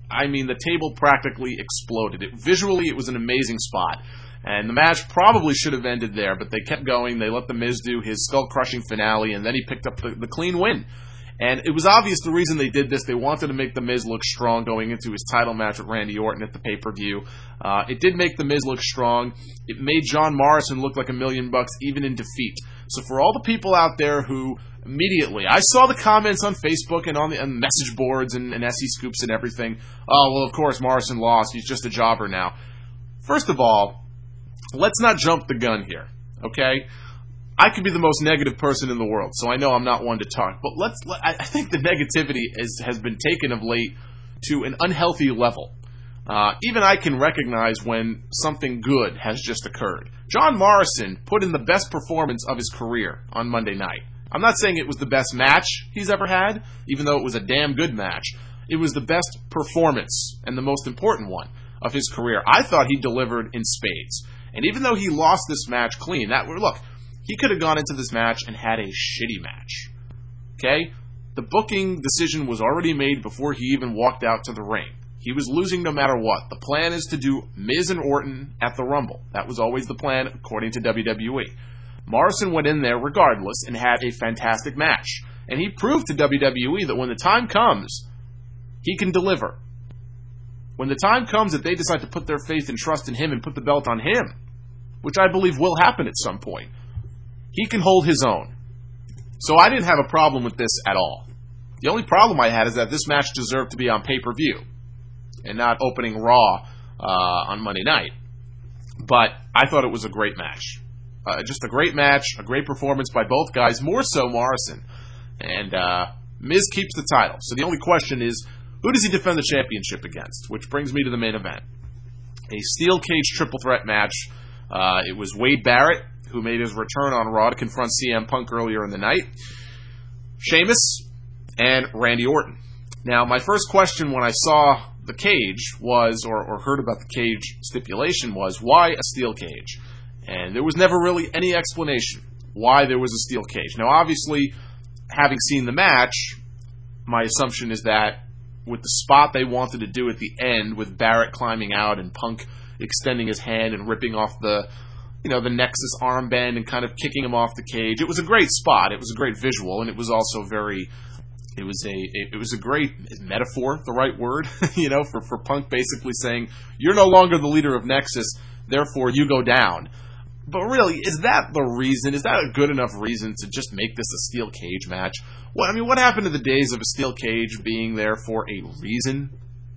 I mean, the table practically exploded. Visually, it was an amazing spot. And the match probably should have ended there, but they kept going. They let The Miz do his skull-crushing finale, and then he picked up the clean win. And it was obvious the reason they did this. They wanted to make The Miz look strong going into his title match with Randy Orton at the pay-per-view. It did make The Miz look strong. It made John Morrison look like $1 million even in defeat. So for all the people out there who immediately, I saw the comments on Facebook and on the message boards and SE Scoops and everything. Oh, well, of course, Morrison lost. He's just a jobber now. First of all, let's not jump the gun here, okay? I could be the most negative person in the world, so I know I'm not one to talk. But I think the negativity has been taken of late to an unhealthy level. Even I can recognize when something good has just occurred. John Morrison put in the best performance of his career on Monday night. I'm not saying it was the best match he's ever had, even though it was a damn good match. It was the best performance, and the most important one, of his career. I thought he delivered in spades. And even though he lost this match clean, look, he could have gone into this match and had a shitty match. Okay? The booking decision was already made before he even walked out to the ring. He was losing no matter what. The plan is to do Miz and Orton at the Rumble. That was always the plan, according to WWE. Morrison went in there regardless and had a fantastic match. And he proved to WWE that when the time comes, he can deliver. When the time comes that they decide to put their faith and trust in him and put the belt on him, which I believe will happen at some point, he can hold his own. So I didn't have a problem with this at all. The only problem I had is that this match deserved to be on pay-per-view and not opening Raw on Monday night. But I thought it was a great match. Just a great match, a great performance by both guys, more so Morrison. And Miz keeps the title. So the only question is, who does he defend the championship against? Which brings me to the main event. A steel cage triple threat match. It was Wade Barrett, who made his return on Raw to confront CM Punk earlier in the night, Sheamus, and Randy Orton. Now, my first question when I saw the cage was, or heard about the cage stipulation was, why a steel cage? And there was never really any explanation why there was a steel cage. Now, obviously, having seen the match, my assumption is that with the spot they wanted to do at the end, with Barrett climbing out and Punk extending his hand and ripping off the Nexus armband and kind of kicking him off the cage, it was a great spot. It was a great visual, and it was also it was a great metaphor, the right word, for Punk basically saying, you're no longer the leader of Nexus, therefore you go down. But really, is that the reason? Is that a good enough reason to just make this a steel cage match? What happened to the days of a steel cage being there for a reason?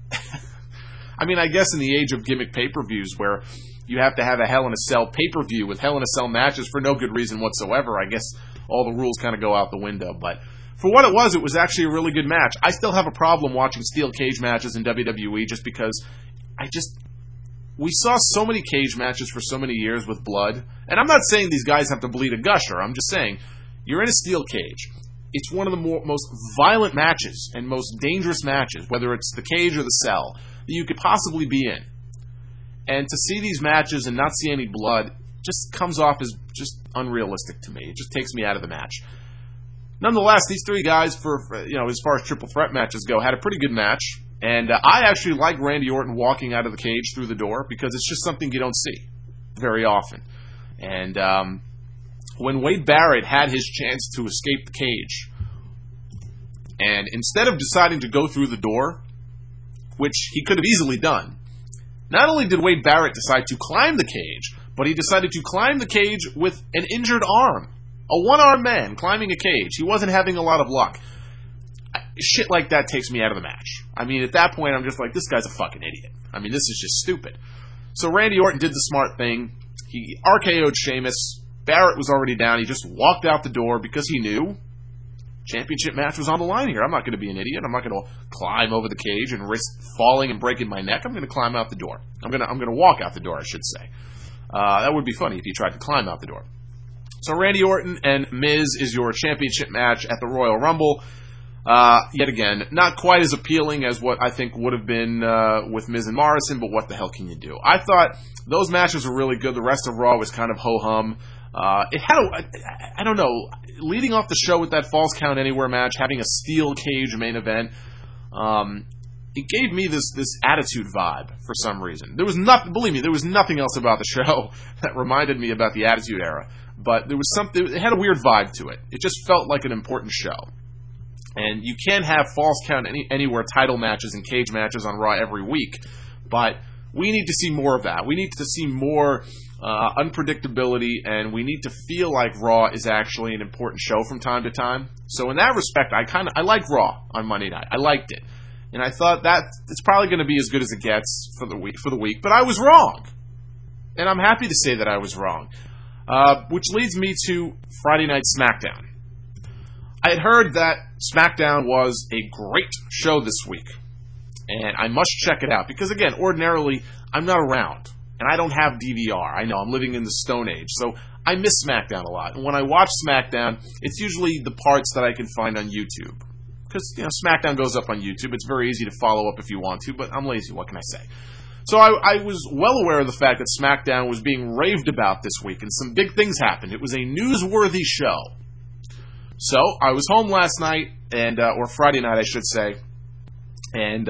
I guess in the age of gimmick pay-per-views where you have to have a Hell in a Cell pay-per-view with Hell in a Cell matches for no good reason whatsoever, I guess all the rules kind of go out the window. But for what it was actually a really good match. I still have a problem watching steel cage matches in WWE just because we saw so many cage matches for so many years with blood. And I'm not saying these guys have to bleed a gusher. I'm just saying, you're in a steel cage. It's one of the most violent matches and most dangerous matches, whether it's the cage or the cell, that you could possibly be in. And to see these matches and not see any blood just comes off as just unrealistic to me. It just takes me out of the match. Nonetheless, these three guys, as far as triple threat matches go, had a pretty good match. And I actually like Randy Orton walking out of the cage through the door because it's just something you don't see very often. And when Wade Barrett had his chance to escape the cage, and instead of deciding to go through the door, which he could have easily done, not only did Wade Barrett decide to climb the cage, but he decided to climb the cage with an injured arm. A one-armed man climbing a cage. He wasn't having a lot of luck. Shit like that takes me out of the match. At that point, I'm just like, this guy's a fucking idiot. This is just stupid. So Randy Orton did the smart thing. He RKO'd Sheamus. Barrett was already down. He just walked out the door because he knew championship match was on the line here. I'm not going to be an idiot. I'm not going to climb over the cage and risk falling and breaking my neck. I'm going to climb out the door. I'm going to walk out the door, I should say. That would be funny if he tried to climb out the door. So Randy Orton and Miz is your championship match at the Royal Rumble. Yet again, not quite as appealing as what I think would have been with Miz and Morrison, but what the hell can you do? I thought those matches were really good. The rest of Raw was kind of ho-hum. It had I don't know, leading off the show with that Falls Count Anywhere match, having a steel cage main event, it gave me this attitude vibe for some reason. There was nothing, believe me, there was nothing else about the show that reminded me about the Attitude Era. But there was something, it had a weird vibe to it. It just felt like an important show. And you can't have Falls Count Anywhere title matches and cage matches on Raw every week. But we need to see more of that. We need to see more unpredictability, and we need to feel like Raw is actually an important show from time to time. So in that respect, I liked Raw on Monday night. I liked it. And I thought that it's probably going to be as good as it gets for the week. But I was wrong. And I'm happy to say that I was wrong. Which leads me to Friday Night SmackDown. I had heard that SmackDown was a great show this week. And I must check it out. Because, again, ordinarily, I'm not around. And I don't have DVR. I know, I'm living in the Stone Age. So I miss SmackDown a lot. And when I watch SmackDown, it's usually the parts that I can find on YouTube. Because, SmackDown goes up on YouTube. It's very easy to follow up if you want to, but I'm lazy. What can I say? So I was well aware of the fact that SmackDown was being raved about this week, and some big things happened. It was a newsworthy show. So I was home last night, or Friday night, I should say, and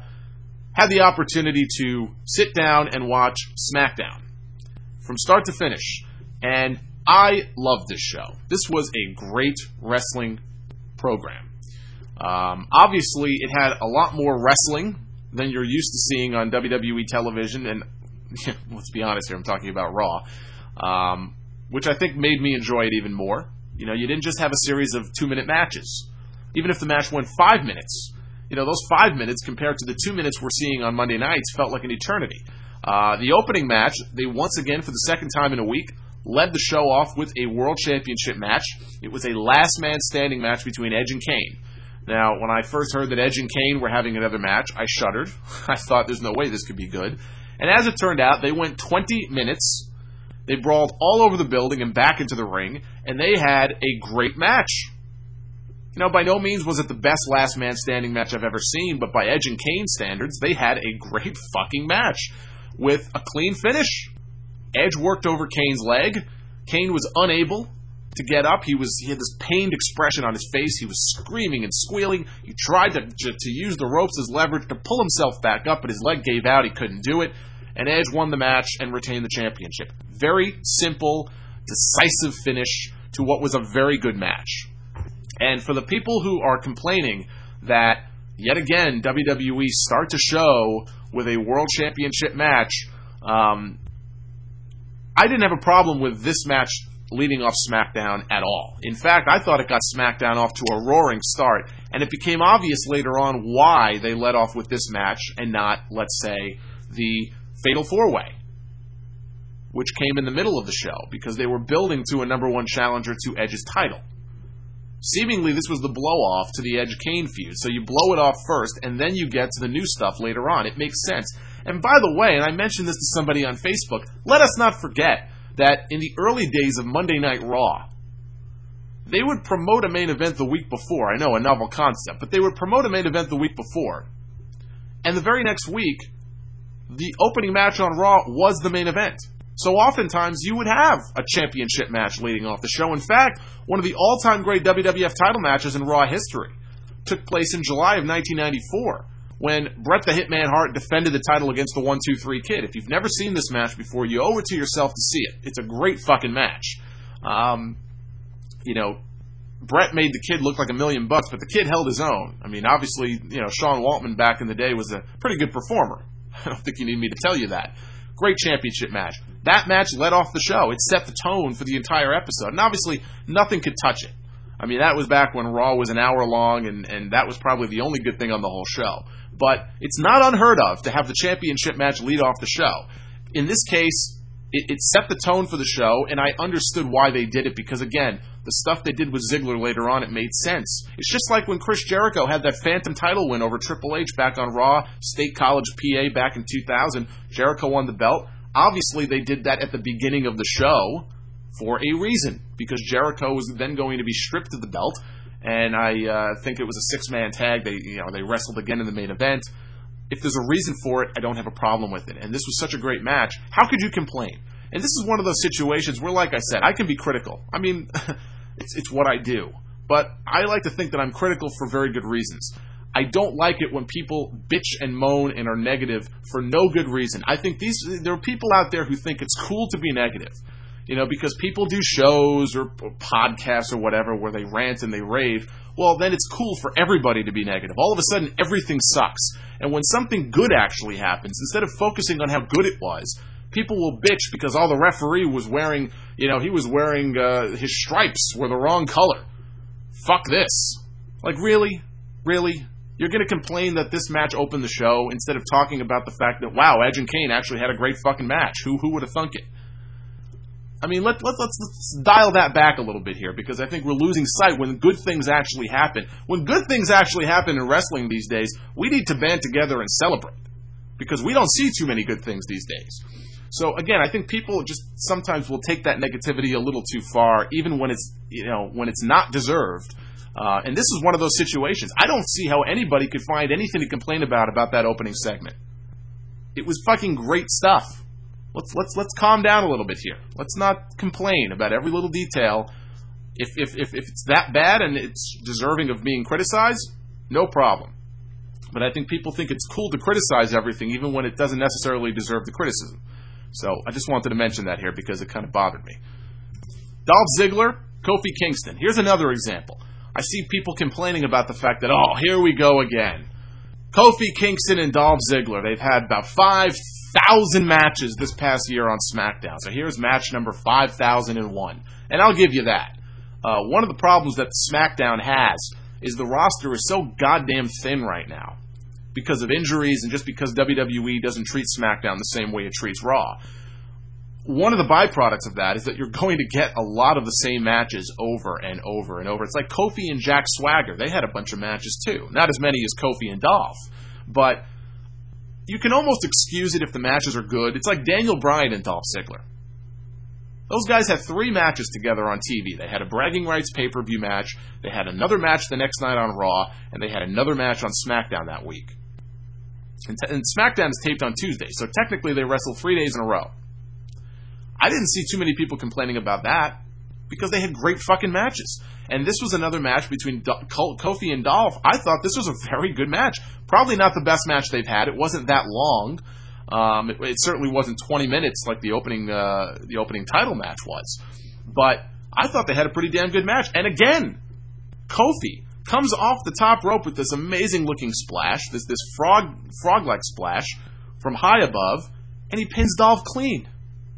had the opportunity to sit down and watch SmackDown from start to finish. And I loved this show. This was a great wrestling program. Obviously, it had a lot more wrestling than you're used to seeing on WWE television, and let's be honest here, I'm talking about Raw, which I think made me enjoy it even more. You didn't just have a series of 2-minute matches. Even if the match went 5 minutes, those 5 minutes compared to the 2 minutes we're seeing on Monday nights felt like an eternity. The opening match, they once again, for the second time in a week, led the show off with a World Championship match. It was a last man standing match between Edge and Kane. Now, when I first heard that Edge and Kane were having another match, I shuddered. I thought there's no way this could be good. And as it turned out, they went 20 minutes. They brawled all over the building and back into the ring, and they had a great match. By no means was it the best last man standing match I've ever seen, but by Edge and Kane standards, they had a great fucking match with a clean finish. Edge worked over Kane's leg. Kane was unable to get up. He had this pained expression on his face. He was screaming and squealing. He tried to use the ropes as leverage to pull himself back up, but his leg gave out. He couldn't do it. And Edge won the match and retained the championship. Very simple, decisive finish to what was a very good match. And for the people who are complaining that, yet again, WWE start to show with a World Championship match, I didn't have a problem with this match leading off SmackDown at all. In fact, I thought it got SmackDown off to a roaring start, and it became obvious later on why they led off with this match and not, let's say, the Fatal 4-Way, which came in the middle of the show, because they were building to a number one challenger to Edge's title. Seemingly, this was the blow-off to the Edge-Kane feud, so you blow it off first, and then you get to the new stuff later on. It makes sense. And by the way, and I mentioned this to somebody on Facebook, let us not forget that in the early days of Monday Night Raw, they would promote a main event the week before. I know, a novel concept, but they would promote a main event the week before. And the very next week, the opening match on Raw was the main event. So oftentimes, you would have a championship match leading off the show. In fact, one of the all-time great WWF title matches in Raw history took place in July of 1994, when Bret the Hitman Hart defended the title against the 1-2-3 Kid. If you've never seen this match before, you owe it to yourself to see it. It's a great fucking match. Bret made the Kid look like $1 million, but the Kid held his own. I mean, obviously, Sean Waltman back in the day was a pretty good performer. I don't think you need me to tell you that. Great championship match. That match led off the show. It set the tone for the entire episode. And obviously, nothing could touch it. I mean, that was back when Raw was an hour long, and that was probably the only good thing on the whole show. But it's not unheard of to have the championship match lead off the show. In this case, it set the tone for the show, and I understood why they did it, because, again, the stuff they did with Ziggler later on, it made sense. It's just like when Chris Jericho had that phantom title win over Triple H back on Raw, State College, PA, back in 2000. Jericho won the belt. Obviously, they did that at the beginning of the show for a reason, because Jericho was then going to be stripped of the belt, and I think it was a 6-man tag. They wrestled again in the main event. If there's a reason for it, I don't have a problem with it. And this was such a great match. How could you complain? And this is one of those situations where, like I said, I can be critical. I mean, it's what I do. But I like to think that I'm critical for very good reasons. I don't like it when people bitch and moan and are negative for no good reason. I think there are people out there who think it's cool to be negative. Because people do shows or podcasts or whatever where they rant and they rave. Well, then it's cool for everybody to be negative. All of a sudden, everything sucks. And when something good actually happens, instead of focusing on how good it was, people will bitch because, the referee was wearing, he was wearing, his stripes were the wrong color. Fuck this. Like, really? Really? You're going to complain that this match opened the show instead of talking about the fact that, wow, Edge and Kane actually had a great fucking match. Who would have thunk it? I mean, let's dial that back a little bit here, because I think we're losing sight when good things actually happen. When good things actually happen in wrestling these days, we need to band together and celebrate, because we don't see too many good things these days. So again, I think people just sometimes will take that negativity a little too far, even when it's when it's not deserved. And this is one of those situations. I don't see how anybody could find anything to complain about that opening segment. It was fucking great stuff. Let's calm down a little bit here. Let's not complain about every little detail. If it's that bad and it's deserving of being criticized, no problem. But I think people think it's cool to criticize everything, even when it doesn't necessarily deserve the criticism. So I just wanted to mention that here because it kind of bothered me. Dolph Ziggler, Kofi Kingston. Here's another example. I see people complaining about the fact that, here we go again. Kofi Kingston and Dolph Ziggler, they've had about 5,000 matches this past year on SmackDown. So here's match number 5,001. And I'll give you that. One of the problems that SmackDown has is the roster is so goddamn thin right now because of injuries and just because WWE doesn't treat SmackDown the same way it treats Raw. One of the byproducts of that is that you're going to get a lot of the same matches over and over and over. It's like Kofi and Jack Swagger. They had a bunch of matches too. Not as many as Kofi and Dolph. But you can almost excuse it if the matches are good. It's like Daniel Bryan and Dolph Ziggler. Those guys had 3 matches together on TV. They had a bragging rights pay-per-view match. They had another match the next night on Raw. And they had another match on SmackDown that week. And SmackDown is taped on Tuesday. So technically they wrestled 3 days in a row. I didn't see too many people complaining about that because they had great fucking matches. And this was another match between Kofi and Dolph. I thought this was a very good match. Probably not the best match they've had. It wasn't that long. It certainly wasn't 20 minutes like the opening title match was. But I thought they had a pretty damn good match. And again, Kofi comes off the top rope with this amazing looking splash, this frog-like splash from high above, and he pins Dolph clean.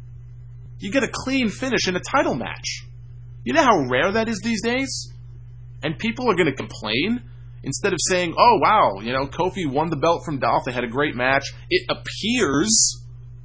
You get a clean finish in a title match. You know how rare that is these days? And people are going to complain instead of saying, oh, wow, Kofi won the belt from Dolph. They had a great match. It appears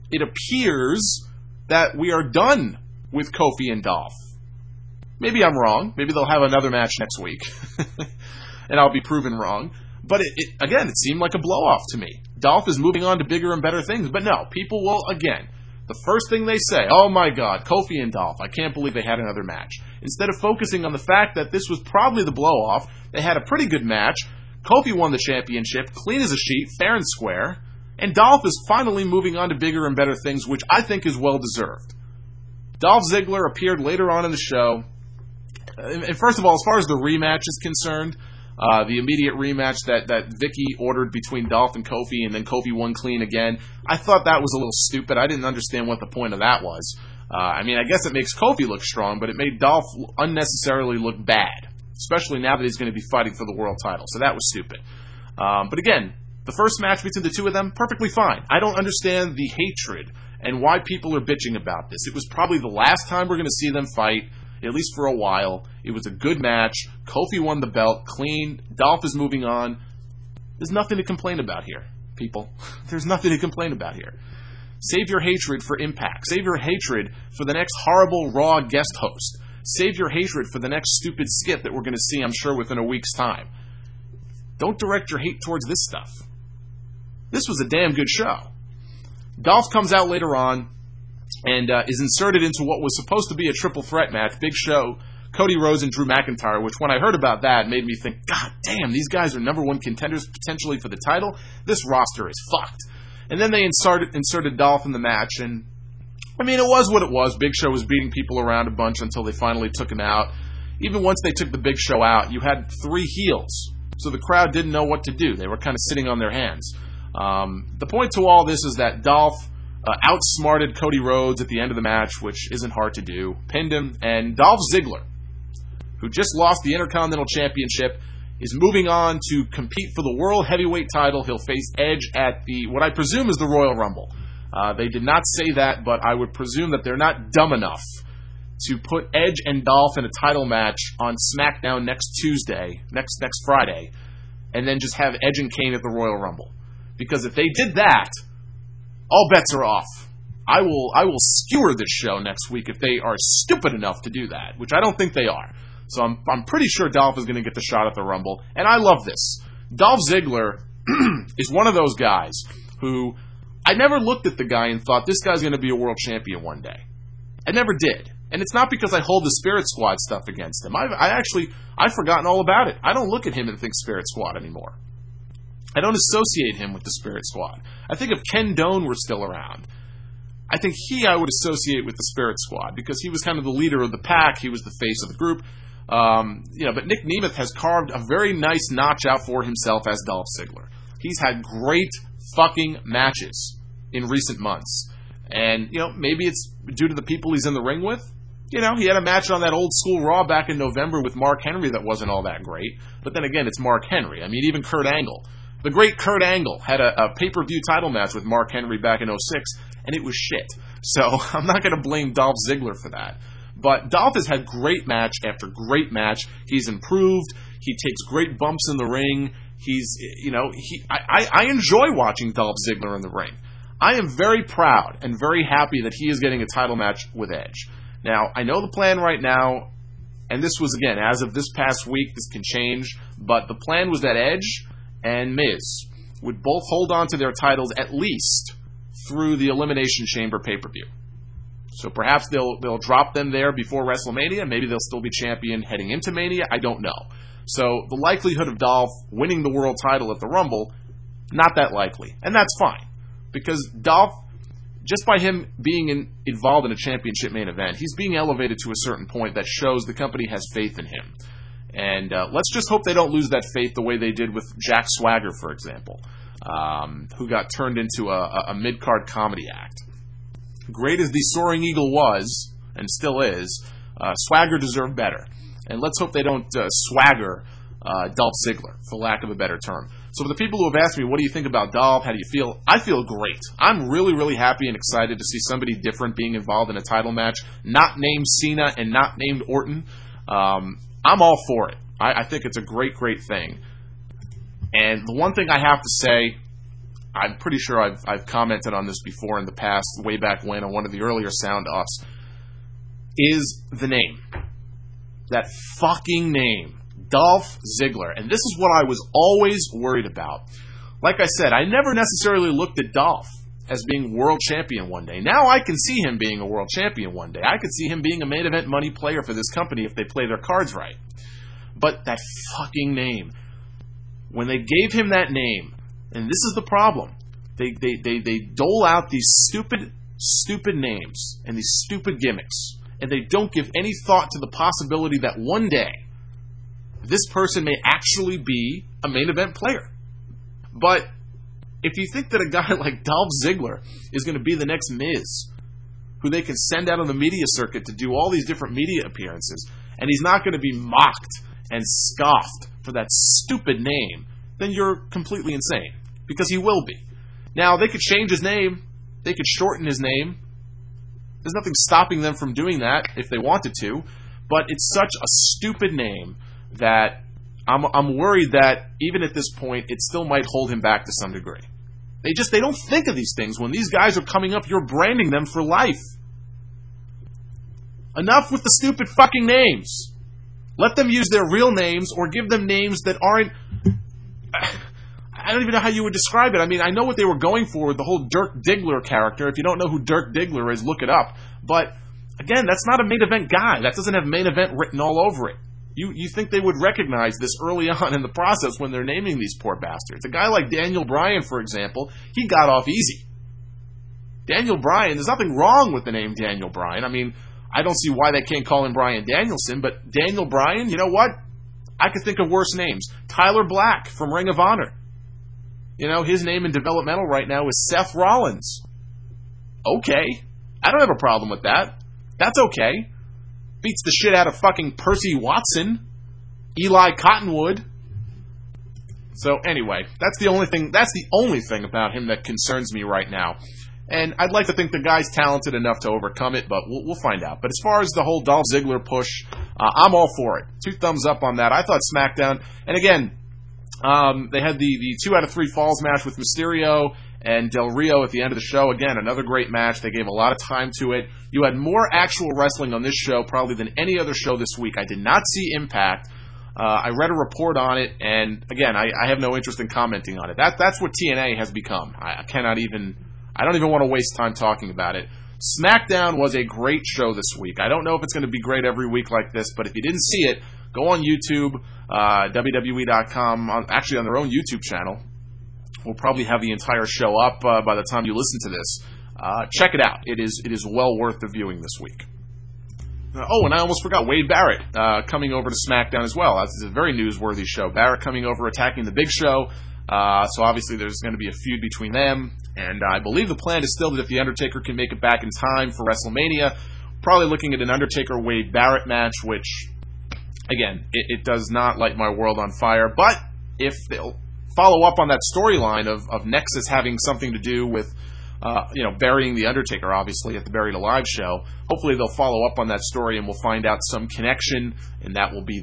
that we are done with Kofi and Dolph. Maybe I'm wrong. Maybe they'll have another match next week. And I'll be proven wrong. But again, it seemed like a blow-off to me. Dolph is moving on to bigger and better things. But no, people will, again, the first thing they say, oh my God, Kofi and Dolph, I can't believe they had another match. Instead of focusing on the fact that this was probably the blow-off, they had a pretty good match, Kofi won the championship, clean as a sheet, fair and square, and Dolph is finally moving on to bigger and better things, which I think is well-deserved. Dolph Ziggler appeared later on in the show, and first of all, as far as the rematch is concerned, the immediate rematch that Vicky ordered between Dolph and Kofi, and then Kofi won clean again. I thought that was a little stupid. I didn't understand what the point of that was. I guess it makes Kofi look strong, but it made Dolph unnecessarily look bad, especially now that he's going to be fighting for the world title. So that was stupid. But again, the first match between the two of them, perfectly fine. I don't understand the hatred and why people are bitching about this. It was probably the last time we're going to see them fight, at least for a while. It was a good match. Kofi won the belt clean. Dolph is moving on. There's nothing to complain about here, people. There's nothing to complain about here. Save your hatred for Impact. Save your hatred for the next horrible Raw guest host. Save your hatred for the next stupid skit that we're going to see, I'm sure, within a week's time. Don't direct your hate towards this stuff. This was a damn good show. Dolph comes out later on and is inserted into what was supposed to be a triple threat match. Big Show, Cody Rhodes, and Drew McIntyre, which when I heard about that made me think, God damn, these guys are number one contenders potentially for the title. This roster is fucked. And then they inserted Dolph in the match, and it was what it was. Big Show was beating people around a bunch until they finally took him out. Even once they took the Big Show out, you had 3 heels So the crowd didn't know what to do. They were kind of sitting on their hands. The point to all this is that Dolph outsmarted Cody Rhodes at the end of the match, which isn't hard to do, pinned him, and Dolph Ziggler, who just lost the Intercontinental Championship, is moving on to compete for the World Heavyweight title. He'll face Edge at what I presume is the Royal Rumble. They did not say that, but I would presume that they're not dumb enough to put Edge and Dolph in a title match on SmackDown next Friday, and then just have Edge and Kane at the Royal Rumble. Because if they did that, all bets are off. I will skewer this show next week if they are stupid enough to do that, which I don't think they are. So I'm pretty sure Dolph is going to get the shot at the Rumble, and I love this. Dolph Ziggler is one of those guys who I never looked at the guy and thought this guy's going to be a world champion one day. I never did. And it's not because I hold the Spirit Squad stuff against him. I've forgotten all about it. I don't look at him and think Spirit Squad anymore. I don't associate him with the Spirit Squad. I think if Ken Doane were still around, I think I would associate with the Spirit Squad because he was kind of the leader of the pack. He was the face of the group. But Nick Nemeth has carved a very nice notch out for himself as Dolph Ziggler. He's had great fucking matches in recent months. And, maybe it's due to the people he's in the ring with. He had a match on that old school Raw back in November with Mark Henry that wasn't all that great. But then again, it's Mark Henry. I mean, even Kurt Angle. The great Kurt Angle had a pay-per-view title match with Mark Henry back in 2006, and it was shit. So I'm not going to blame Dolph Ziggler for that. But Dolph has had great match after great match. He's improved. He takes great bumps in the ring. I enjoy watching Dolph Ziggler in the ring. I am very proud and very happy that he is getting a title match with Edge. Now, I know the plan right now, and this was, again, as of this past week, this can change, but the plan was that Edge and Miz would both hold on to their titles at least through the Elimination Chamber pay-per-view. So perhaps they'll drop them there before WrestleMania. Maybe they'll still be champion heading into Mania. I don't know. So the likelihood of Dolph winning the world title at the Rumble, not that likely. And that's fine. Because Dolph, just by him being involved in a championship main event, he's being elevated to a certain point that shows the company has faith in him. And let's just hope they don't lose that faith the way they did with Jack Swagger, for example, who got turned into a mid-card comedy act. Great as the Soaring Eagle was, and still is, Swagger deserved better. And let's hope they don't swagger Dolph Ziggler, for lack of a better term. So for the people who have asked me, what do you think about Dolph? How do you feel? I feel great. I'm really, really happy and excited to see somebody different being involved in a title match, not named Cena and not named Orton. I'm all for it. I think it's a great, great thing. And the one thing I have to say, I'm pretty sure I've commented on this before in the past, way back when, on one of the earlier sound-offs, is the name. That fucking name. Dolph Ziggler. And this is what I was always worried about. Like I said, I never necessarily looked at Dolph as being world champion one day. Now I can see him being a world champion one day. I could see him being a main event money player for this company if they play their cards right. But that fucking name. When they gave him that name, and this is the problem, they dole out these stupid names and these stupid gimmicks, and they don't give any thought to the possibility that one day this person may actually be a main event player. But if you think that a guy like Dolph Ziggler is going to be the next Miz, who they can send out on the media circuit to do all these different media appearances, and he's not going to be mocked and scoffed for that stupid name, then you're completely insane. Because he will be. Now, they could change his name. They could shorten his name. There's nothing stopping them from doing that if they wanted to. But it's such a stupid name that I'm worried that even at this point, it still might hold him back to some degree. They don't think of these things. When these guys are coming up, you're branding them for life. Enough with the stupid fucking names. Let them use their real names or give them names that aren't... I don't even know how you would describe it. I mean, I know what they were going for with the whole Dirk Diggler character. If you don't know who Dirk Diggler is, look it up. But, again, that's not a main event guy. That doesn't have main event written all over it. You think they would recognize this early on in the process when they're naming these poor bastards. A guy like Daniel Bryan, for example, he got off easy. Daniel Bryan, there's nothing wrong with the name Daniel Bryan. I mean, I don't see why they can't call him Bryan Danielson, but Daniel Bryan, you know what? I could think of worse names. Tyler Black from Ring of Honor. You know, his name in developmental right now is Seth Rollins. Okay. I don't have a problem with that. That's okay. Beats the shit out of fucking Percy Watson. Eli Cottonwood. So anyway, that's the only thing about him that concerns me right now. And I'd like to think the guy's talented enough to overcome it, but we'll find out. But as far as the whole Dolph Ziggler push, I'm all for it. 2 thumbs up on that. I thought SmackDown, and again, they had the 2 out of 3 falls match with Mysterio and Del Rio at the end of the show. Again, another great match. They gave a lot of time to it. You had more actual wrestling on this show probably than any other show this week. I did not see Impact. I read a report on it, and again, I have no interest in commenting on it. That's what TNA has become. I don't even want to waste time talking about it. SmackDown was a great show this week. I don't know if it's going to be great every week like this, but if you didn't see it, go on YouTube, WWE.com, actually on their own YouTube channel. We'll probably have the entire show up by the time you listen to this. Check it out. It is well worth the viewing this week. And I almost forgot, Wade Barrett coming over to SmackDown as well. This is a very newsworthy show. Barrett coming over, attacking the Big Show. So obviously there's going to be a feud between them. And I believe the plan is still that if The Undertaker can make it back in time for WrestleMania, probably looking at an Undertaker-Wade Barrett match, which, again, it does not light my world on fire. But if they'll follow up on that storyline of Nexus having something to do with burying The Undertaker, obviously, at the Buried Alive show. Hopefully they'll follow up on that story and we'll find out some connection, and that will be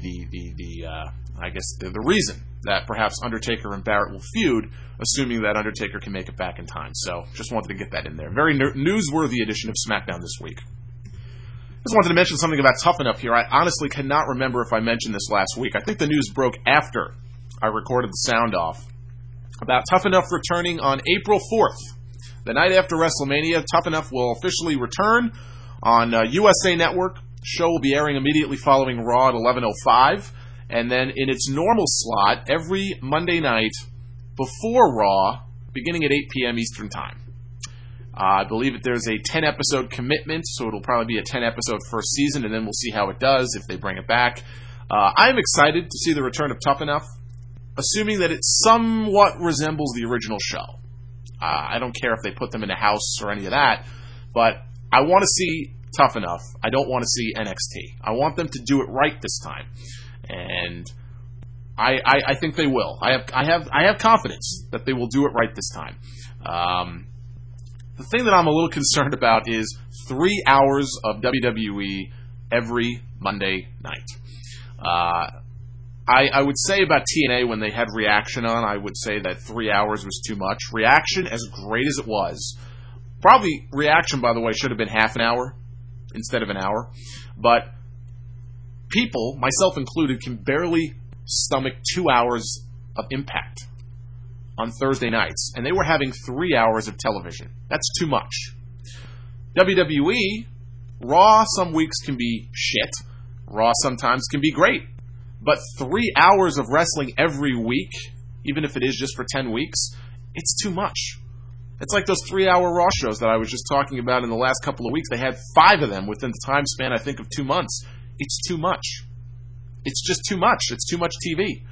the reason that perhaps Undertaker and Barrett will feud, assuming that Undertaker can make it back in time. So, just wanted to get that in there. Very newsworthy edition of SmackDown this week. Just wanted to mention something about Tough Enough here. I honestly cannot remember if I mentioned this last week. I think the news broke after I recorded the sound off about Tough Enough returning on April 4th. The night after WrestleMania, Tough Enough will officially return on USA Network. The show will be airing immediately following Raw at 11:05. And then in its normal slot, every Monday night before Raw, beginning at 8 p.m. Eastern Time. I believe that there's a 10-episode commitment, so it'll probably be a 10-episode first season, and then we'll see how it does if they bring it back. I'm excited to see the return of Tough Enough, assuming that it somewhat resembles the original show. I don't care if they put them in a house or any of that, but I want to see Tough Enough. I don't want to see NXT. I want them to do it right this time, and I think they will. I have confidence that they will do it right this time. The thing that I'm a little concerned about is 3 hours of WWE every Monday night. I would say about TNA when they had Reaction on, I would say that 3 hours was too much. Reaction, as great as it was, probably Reaction, by the way, should have been half an hour instead of an hour. But people, myself included, can barely stomach 2 hours of Impact on Thursday nights. And they were having 3 hours of television. That's too much. WWE, Raw some weeks can be shit. Raw sometimes can be great. But 3 hours of wrestling every week, even if it is just for 10 weeks, it's too much. It's like those 3-hour Raw shows that I was just talking about in the last couple of weeks. They had 5 of them within the time span, I think, of 2 months. It's too much. It's just too much. It's too much TV.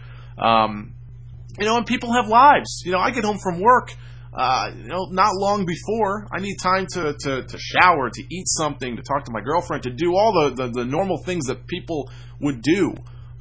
And people have lives. I get home from work, not long before. I need time to shower, to eat something, to talk to my girlfriend, to do all the normal things that people would do.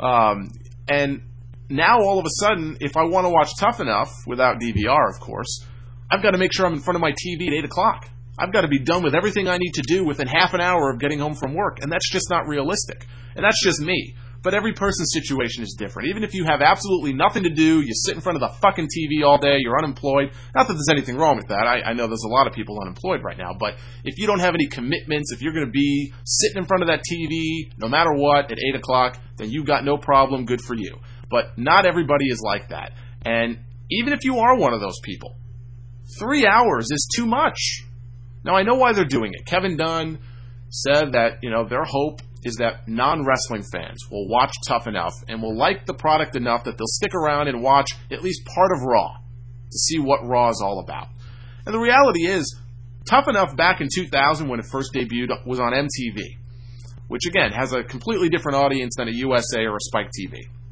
And now all of a sudden, if I want to watch Tough Enough, without DVR, of course, I've got to make sure I'm in front of my TV at 8 o'clock. I've got to be done with everything I need to do within half an hour of getting home from work, and that's just not realistic. And that's just me. But every person's situation is different. Even if you have absolutely nothing to do, you sit in front of the fucking TV all day, you're unemployed. Not that there's anything wrong with that. I know there's a lot of people unemployed right now. But if you don't have any commitments, if you're going to be sitting in front of that TV, no matter what, at 8 o'clock, then you've got no problem, good for you. But not everybody is like that. And even if you are one of those people, 3 hours is too much. Now, I know why they're doing it. Kevin Dunn said that, their hope is that non-wrestling fans will watch Tough Enough and will like the product enough that they'll stick around and watch at least part of Raw to see what Raw is all about. And the reality is, Tough Enough back in 2000 when it first debuted was on MTV, which again has a completely different audience than a USA or a Spike TV.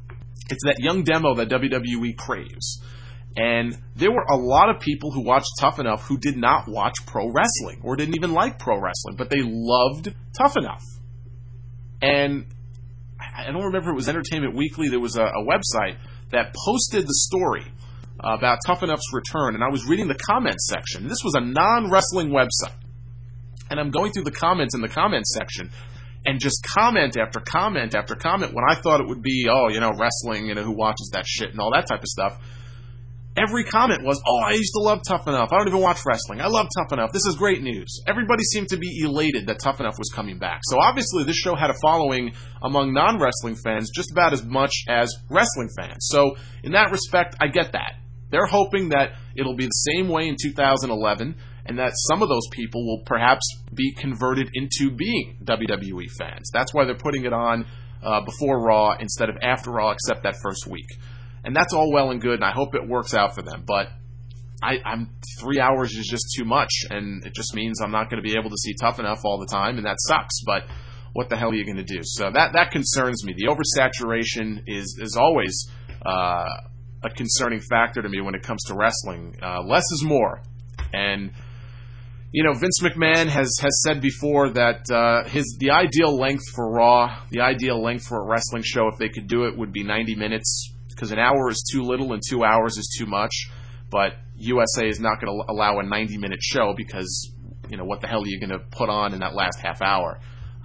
It's that young demo that WWE craves. And there were a lot of people who watched Tough Enough who did not watch pro wrestling or didn't even like pro wrestling, but they loved Tough Enough. And I don't remember if it was Entertainment Weekly. There was a website that posted the story about Tough Enough's return, and I was reading the comments section. This was a non-wrestling website. And I'm going through the comments in the comments section, and just comment after comment after comment when I thought it would be, wrestling, who watches that shit and all that type of stuff. Every comment was, I used to love Tough Enough. I don't even watch wrestling. I love Tough Enough. This is great news. Everybody seemed to be elated that Tough Enough was coming back. So obviously this show had a following among non-wrestling fans just about as much as wrestling fans. So in that respect, I get that. They're hoping that it'll be the same way in 2011 and that some of those people will perhaps be converted into being WWE fans. That's why they're putting it on before Raw instead of after Raw, except that first week. And that's all well and good, and I hope it works out for them. But I'm 3 hours is just too much, and it just means I'm not going to be able to see Tough Enough all the time, and that sucks. But what the hell are you going to do? So that concerns me. The oversaturation is always a concerning factor to me when it comes to wrestling. Less is more. And Vince McMahon has said before that the ideal length for Raw, the ideal length for a wrestling show, if they could do it, would be 90 minutes. Because an hour is too little and 2 hours is too much. But USA is not going to allow a 90-minute show because, what the hell are you going to put on in that last half hour?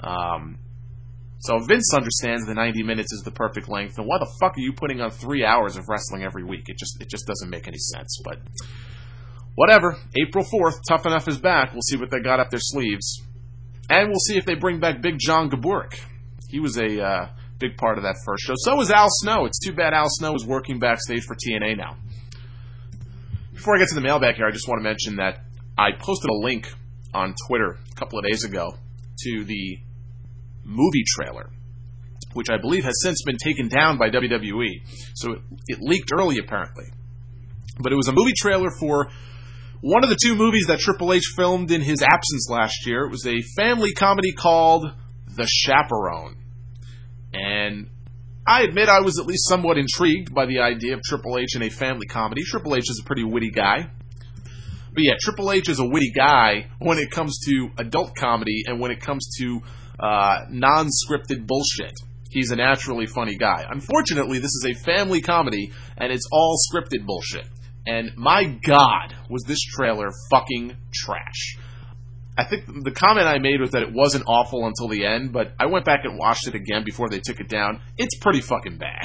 So Vince understands the 90 minutes is the perfect length. And why the fuck are you putting on 3 hours of wrestling every week? It just doesn't make any sense. But whatever. April 4th, Tough Enough is back. We'll see what they got up their sleeves. And we'll see if they bring back Big John Gaburick. He was a big part of that first show. So was Al Snow. It's too bad Al Snow is working backstage for TNA now. Before I get to the mailbag here, I just want to mention that I posted a link on Twitter a couple of days ago to the movie trailer, which I believe has since been taken down by WWE. So it leaked early, apparently. But it was a movie trailer for one of the two movies that Triple H filmed in his absence last year. It was a family comedy called The Chaperone. And I admit I was at least somewhat intrigued by the idea of Triple H in a family comedy. Triple H is a pretty witty guy. But yeah, Triple H is a witty guy when it comes to adult comedy and when it comes to non-scripted bullshit. He's a naturally funny guy. Unfortunately, this is a family comedy, and it's all scripted bullshit. And my God, was this trailer fucking trash. I think the comment I made was that it wasn't awful until the end, but I went back and watched it again before they took it down. It's pretty fucking bad.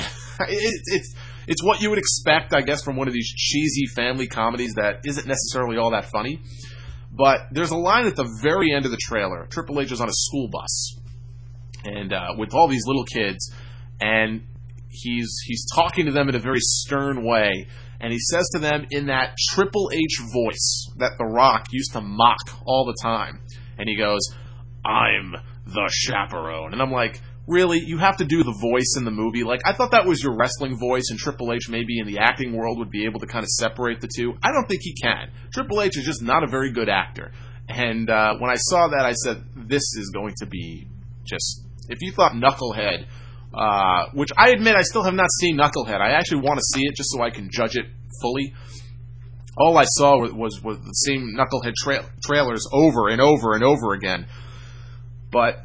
It's what you would expect, I guess, from one of these cheesy family comedies that isn't necessarily all that funny. But there's a line at the very end of the trailer. Triple H is on a school bus, and with all these little kids, and he's talking to them in a very stern way. And he says to them in that Triple H voice that The Rock used to mock all the time. And he goes, "I'm the chaperone." And I'm like, really? You have to do the voice in the movie? Like, I thought that was your wrestling voice, and Triple H maybe in the acting world would be able to kind of separate the two. I don't think he can. Triple H is just not a very good actor. And when I saw that, I said, this is going to be just... If you thought Knucklehead... which I admit I still have not seen Knucklehead. I actually want to see it just so I can judge it fully. All I saw was the same Knucklehead trailers over and over and over again. But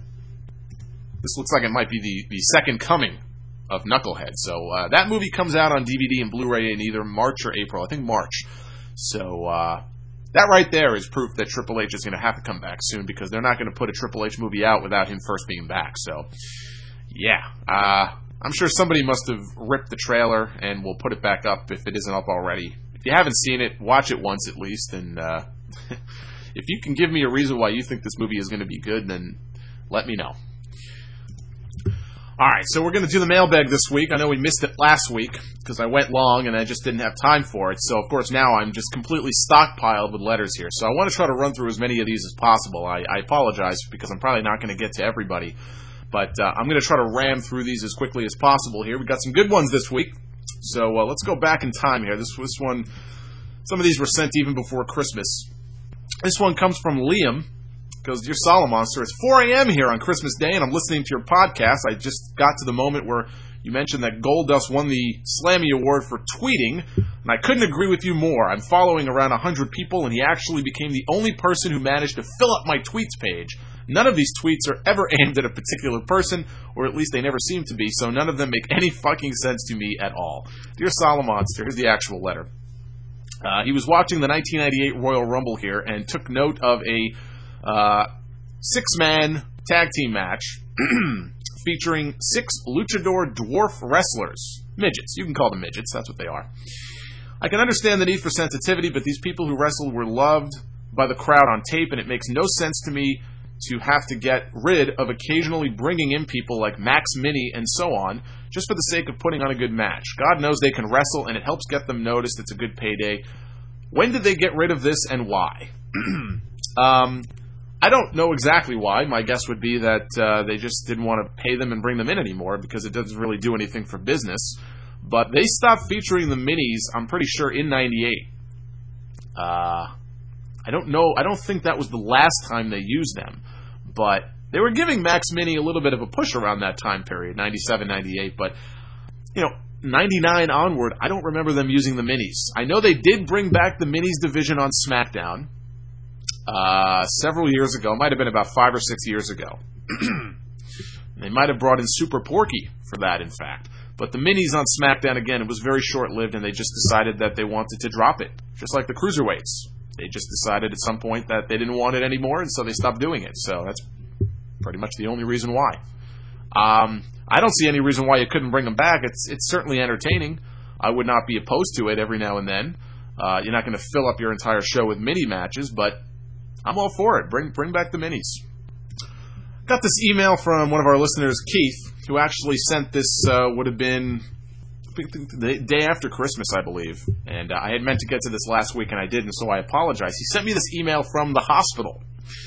this looks like it might be the second coming of Knucklehead. So that movie comes out on DVD and Blu-ray in either March or April. I think March. So that right there is proof that Triple H is going to have to come back soon, because they're not going to put a Triple H movie out without him first being back. So... yeah, I'm sure somebody must have ripped the trailer and will put it back up if it isn't up already. If you haven't seen it, watch it once at least, and if you can give me a reason why you think this movie is going to be good, then let me know. Alright, so we're going to do the mailbag this week. I know we missed it last week because I went long and I just didn't have time for it, so of course now I'm just completely stockpiled with letters here. So I want to try to run through as many of these as possible. I apologize because I'm probably not going to get to everybody. But I'm going to try to ram through these as quickly as possible here. We got some good ones this week. So let's go back in time here. This one, some of these were sent even before Christmas. This one comes from Liam. It goes, "Dear Solomonster, it's 4 a.m. here on Christmas Day, and I'm listening to your podcast. I just got to the moment where You mentioned that Goldust won the Slammy Award for tweeting, and I couldn't agree with you more. I'm following around 100 people, and he actually became the only person who managed to fill up my tweets page. None of these tweets are ever aimed at a particular person, or at least they never seem to be, so none of them make any fucking sense to me at all. Dear Solomonster, here's the actual letter. He was watching the 1998 Royal Rumble here and took note of a 6-man tag team match featuring 6 luchador dwarf wrestlers. Midgets. You can call them midgets. That's what they are. I can understand the need for sensitivity, but these people who wrestled were loved by the crowd on tape, and it makes no sense to me to have to get rid of occasionally bringing in people like Max Mini and so on, just for the sake of putting on a good match. God knows they can wrestle, and it helps get them noticed. It's a good payday. When did they get rid of this, and why? I don't know exactly why. My guess would be that they just didn't want to pay them and bring them in anymore because it doesn't really do anything for business. But they stopped featuring the minis, I'm pretty sure, in 98. I don't know. I don't think that was the last time they used them. But they were giving Max Mini a little bit of a push around that time period, 97, 98. But, 99 onward, I don't remember them using the minis. I know they did bring back the minis division on SmackDown several years ago. It might have been about 5 or 6 years ago. They might have brought in Super Porky for that, in fact. But the minis on SmackDown, again, it was very short-lived, and they just decided that they wanted to drop it, just like the Cruiserweights. They just decided at some point that they didn't want it anymore, and so they stopped doing it. So that's pretty much the only reason why. I don't see any reason why you couldn't bring them back. It's certainly entertaining. I would not be opposed to it every now and then. You're not going to fill up your entire show with mini matches, but I'm all for it. Bring back the minis. Got this email from one of our listeners, Keith, who actually sent this, would have been the day after Christmas, I believe. And I had meant to get to this last week, and I didn't, so I apologize. He sent me this email from the hospital.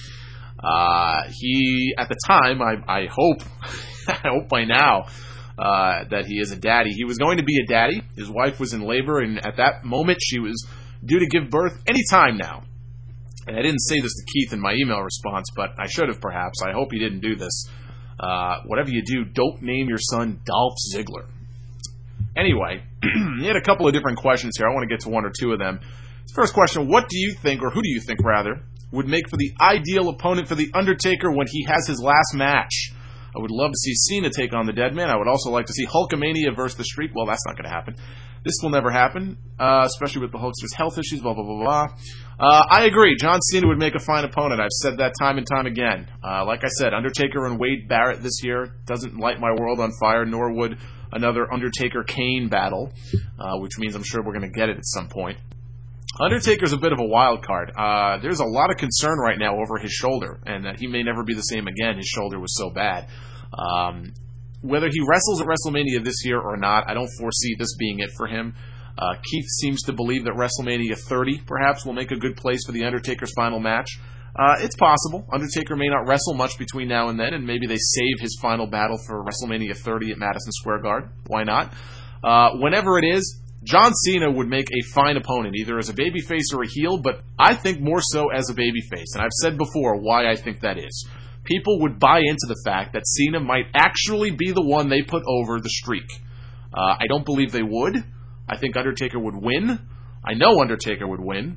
He, at the time, I hope, I hope by now, that he is a daddy. He was going to be a daddy. His wife was in labor, and at that moment, she was due to give birth any time now. And I didn't say this to Keith in my email response, but I should have perhaps. I hope he didn't do this. Whatever you do, don't name your son Dolph Ziggler. Anyway, he had a couple of different questions here. I want to get to one or two of them. His first question, what do you think, or who do you think, rather, would make for the ideal opponent for The Undertaker when he has his last match? I would love to see Cena take on the Deadman. I would also like to see Hulkamania versus the Streak. Well, that's not going to happen. This will never happen, especially with the Hulkster's health issues, blah, blah, blah, blah. I agree. John Cena would make a fine opponent. I've said that time and time again. Like I said, Undertaker and Wade Barrett this year doesn't light my world on fire, nor would another Undertaker-Kane battle, which means I'm sure we're going to get it at some point. Undertaker's a bit of a wild card. There's a lot of concern right now over his shoulder, and that he may never be the same again. His shoulder was so bad. Whether he wrestles at WrestleMania this year or not, I don't foresee this being it for him. Keith seems to believe that WrestleMania 30, perhaps, will make a good place for The Undertaker's final match. It's possible. Undertaker may not wrestle much between now and then, and maybe they save his final battle for WrestleMania 30 at Madison Square Garden. Why not? Whenever it is, John Cena would make a fine opponent, either as a babyface or a heel, but I think more so as a babyface. And I've said before why I think that is. People would buy into the fact that Cena might actually be the one they put over the Streak. I don't believe they would. I think Undertaker would win. I know Undertaker would win.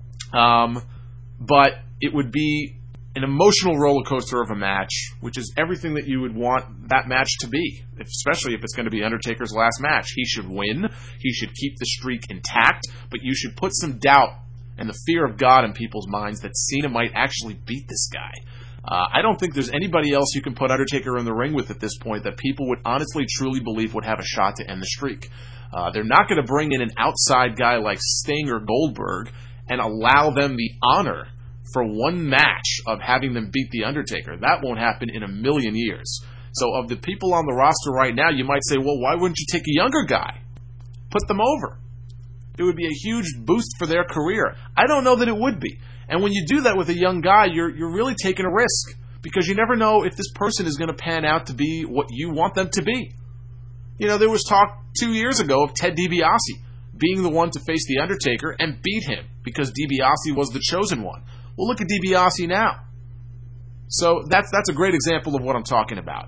But it would be an emotional roller coaster of a match, which is everything that you would want that match to be, especially if it's going to be Undertaker's last match. He should win. He should keep the streak intact, but you should put some doubt and the fear of God in people's minds that Cena might actually beat this guy. I don't think there's anybody else you can put Undertaker in the ring with at this point that people would honestly, truly believe would have a shot to end the streak. They're not going to bring in an outside guy like Sting or Goldberg and allow them the honor for one match of having them beat The Undertaker. That won't happen in a million years. So of the people on the roster right now, you might say, well, why wouldn't you take a younger guy? Put them over. It would be a huge boost for their career. I don't know that it would be. And when you do that with a young guy, you're really taking a risk, because you never know if this person is going to pan out to be what you want them to be. You know, there was talk 2 years ago of Ted DiBiase being the one to face The Undertaker and beat him because DiBiase was the chosen one. Well, look at DiBiase now. So that's a great example of what I'm talking about.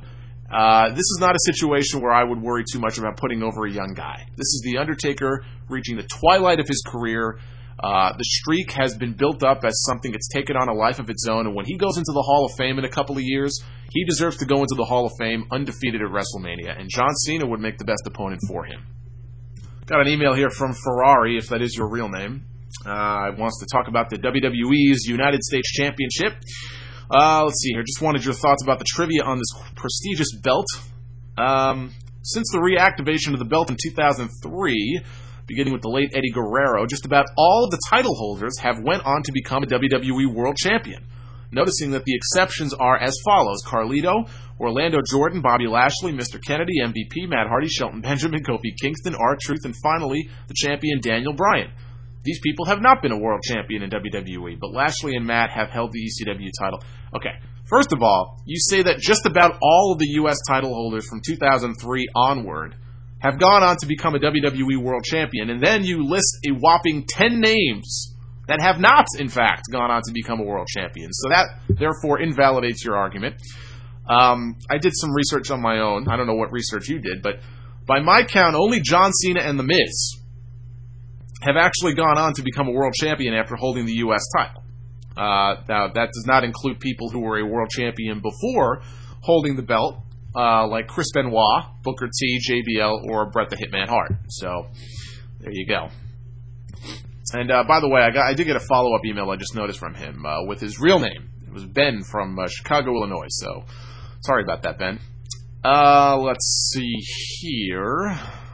This is not a situation where I would worry too much about putting over a young guy. This is The Undertaker reaching the twilight of his career. The streak has been built up as something that's taken on a life of its own, and when he goes into the Hall of Fame in a couple of years, he deserves to go into the Hall of Fame undefeated at WrestleMania, and John Cena would make the best opponent for him. Got an email here from Ferrari, if that is your real name. Wants to talk about the WWE's United States Championship. Let's see here. Just wanted your thoughts about the trivia on this prestigious belt. Since the reactivation of the belt in 2003, beginning with the late Eddie Guerrero, just about all of the title holders have went on to become a WWE World Champion. Noticing that the exceptions are as follows: Carlito, Orlando Jordan, Bobby Lashley, Mr. Kennedy, MVP, Matt Hardy, Shelton Benjamin, Kofi Kingston, R-Truth, and finally, the champion Daniel Bryan. These people have not been a world champion in WWE, but Lashley and Matt have held the ECW title. Okay, first of all, you say that just about all of the U.S. title holders from 2003 onward have gone on to become a WWE World Champion, and then you list a whopping 10 names that have not, in fact, gone on to become a World Champion. So that, therefore, invalidates your argument. I did some research on my own. I don't know what research you did, but by my count, only John Cena and The Miz have actually gone on to become a World Champion after holding the U.S. title. Now, that does not include people who were a World Champion before holding the belt, like Chris Benoit, Booker T, JBL, or Bret the Hitman Hart. So, there you go. And by the way, I did get a follow-up email I just noticed from him with his real name. It was Ben from Chicago, Illinois. So, sorry about that, Ben. Let's see here.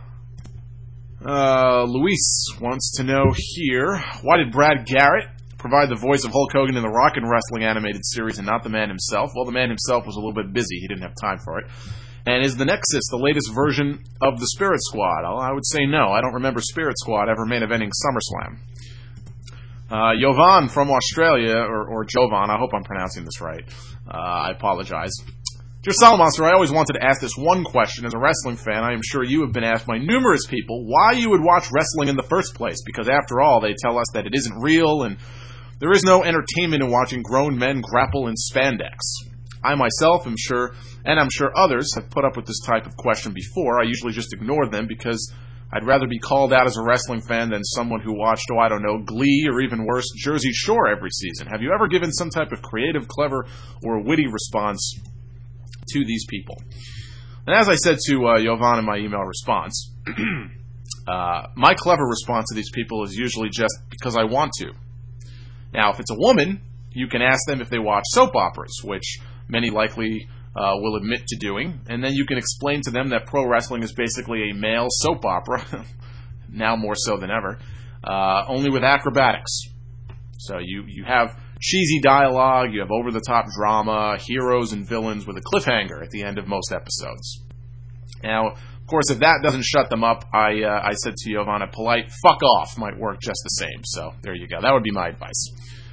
Luis wants to know here, why did Brad Garrett provide the voice of Hulk Hogan in the Rock and Wrestling animated series and not the man himself? Well, the man himself was a little bit busy. He didn't have time for it. And is the Nexus the latest version of the Spirit Squad? Well, I would say no. I don't remember Spirit Squad ever main eventing SummerSlam. Jovan from Australia, or Jovan, I hope I'm pronouncing this right. I apologize. Dear Salamonster, I always wanted to ask this one question. As a wrestling fan, I am sure you have been asked by numerous people why you would watch wrestling in the first place, because after all, they tell us that it isn't real and there is no entertainment in watching grown men grapple in spandex. I myself am sure, and I'm sure others have put up with this type of question before. I usually just ignore them because I'd rather be called out as a wrestling fan than someone who watched, Glee or even worse, Jersey Shore every season. Have you ever given some type of creative, clever, or witty response to these people? And as I said to Jovan in my email response, my clever response to these people is usually just because I want to. Now, if it's a woman, you can ask them if they watch soap operas, which many likely will admit to doing, and then you can explain to them that pro wrestling is basically a male soap opera, now more so than ever, only with acrobatics. So you have cheesy dialogue, you have over-the-top drama, heroes and villains with a cliffhanger at the end of most episodes. Now, of course, if that doesn't shut them up, I said to Jovan, a polite fuck off might work just the same. So there you go. That would be my advice.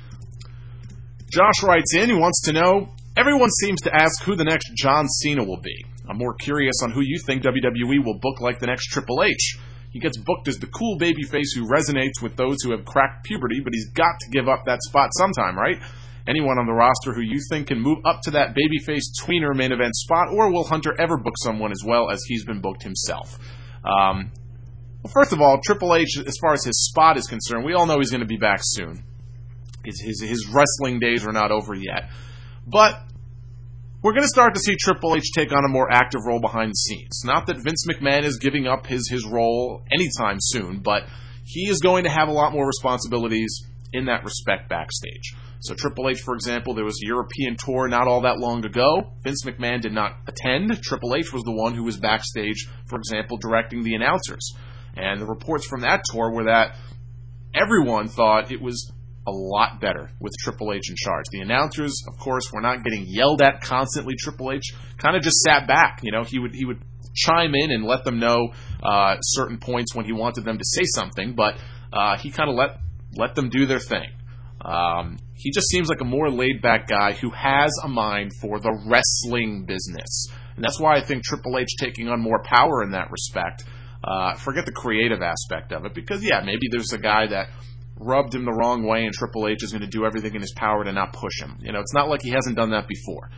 Josh writes in, he wants to know, everyone seems to ask who the next John Cena will be. I'm more curious on who you think WWE will book like the next Triple H. He gets booked as the cool babyface who resonates with those who have cracked puberty, but he's got to give up that spot sometime, right? Anyone on the roster who you think can move up to that babyface tweener main event spot, or will Hunter ever book someone as well as he's been booked himself? Well, first of all, Triple H, as far as his spot is concerned, we all know he's going to be back soon. His wrestling days are not over yet. But we're going to start to see Triple H take on a more active role behind the scenes. Not that Vince McMahon is giving up his role anytime soon, but he is going to have a lot more responsibilities in that respect backstage. So Triple H, for example, there was a European tour not all that long ago. Vince McMahon did not attend. Triple H was the one who was backstage, for example, directing the announcers. And the reports from that tour were that everyone thought it was a lot better with Triple H in charge. The announcers, of course, were not getting yelled at constantly. Triple H kind of just sat back. You know, he would chime in and let them know certain points when he wanted them to say something, but he kind of let them do their thing. He just seems like a more laid-back guy who has a mind for the wrestling business. And that's why I think Triple H taking on more power in that respect. Forget the creative aspect of it, because, yeah, maybe there's a guy that rubbed him the wrong way and Triple H is going to do everything in his power to not push him. You know, it's not like he hasn't done that before.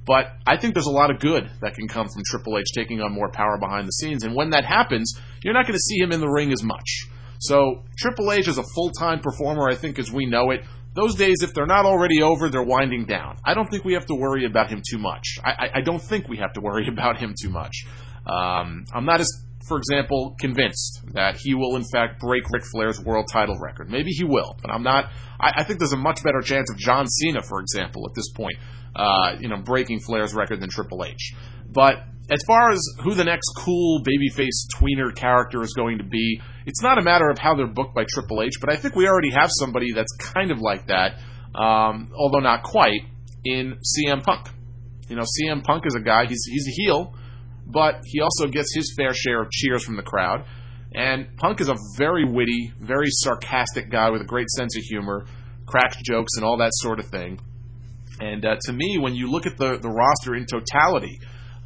But I think there's a lot of good that can come from Triple H taking on more power behind the scenes. And when that happens, you're not going to see him in the ring as much. So Triple H as a full-time performer, I think as we know it, those days, if they're not already over, they're winding down. I don't think we have to worry about him too much. I don't think we have to worry about him too much. I'm not as, for example, convinced that he will, in fact, break Ric Flair's world title record. Maybe he will, but I'm not. I think there's a much better chance of John Cena, for example, at this point, breaking Flair's record than Triple H. But as far as who the next cool babyface tweener character is going to be, it's not a matter of how they're booked by Triple H, but I think we already have somebody that's kind of like that, although not quite, in CM Punk. CM Punk is a guy, he's a heel, but he also gets his fair share of cheers from the crowd. And Punk is a very witty, very sarcastic guy with a great sense of humor, cracks jokes and all that sort of thing. And to me, when you look at the roster in totality,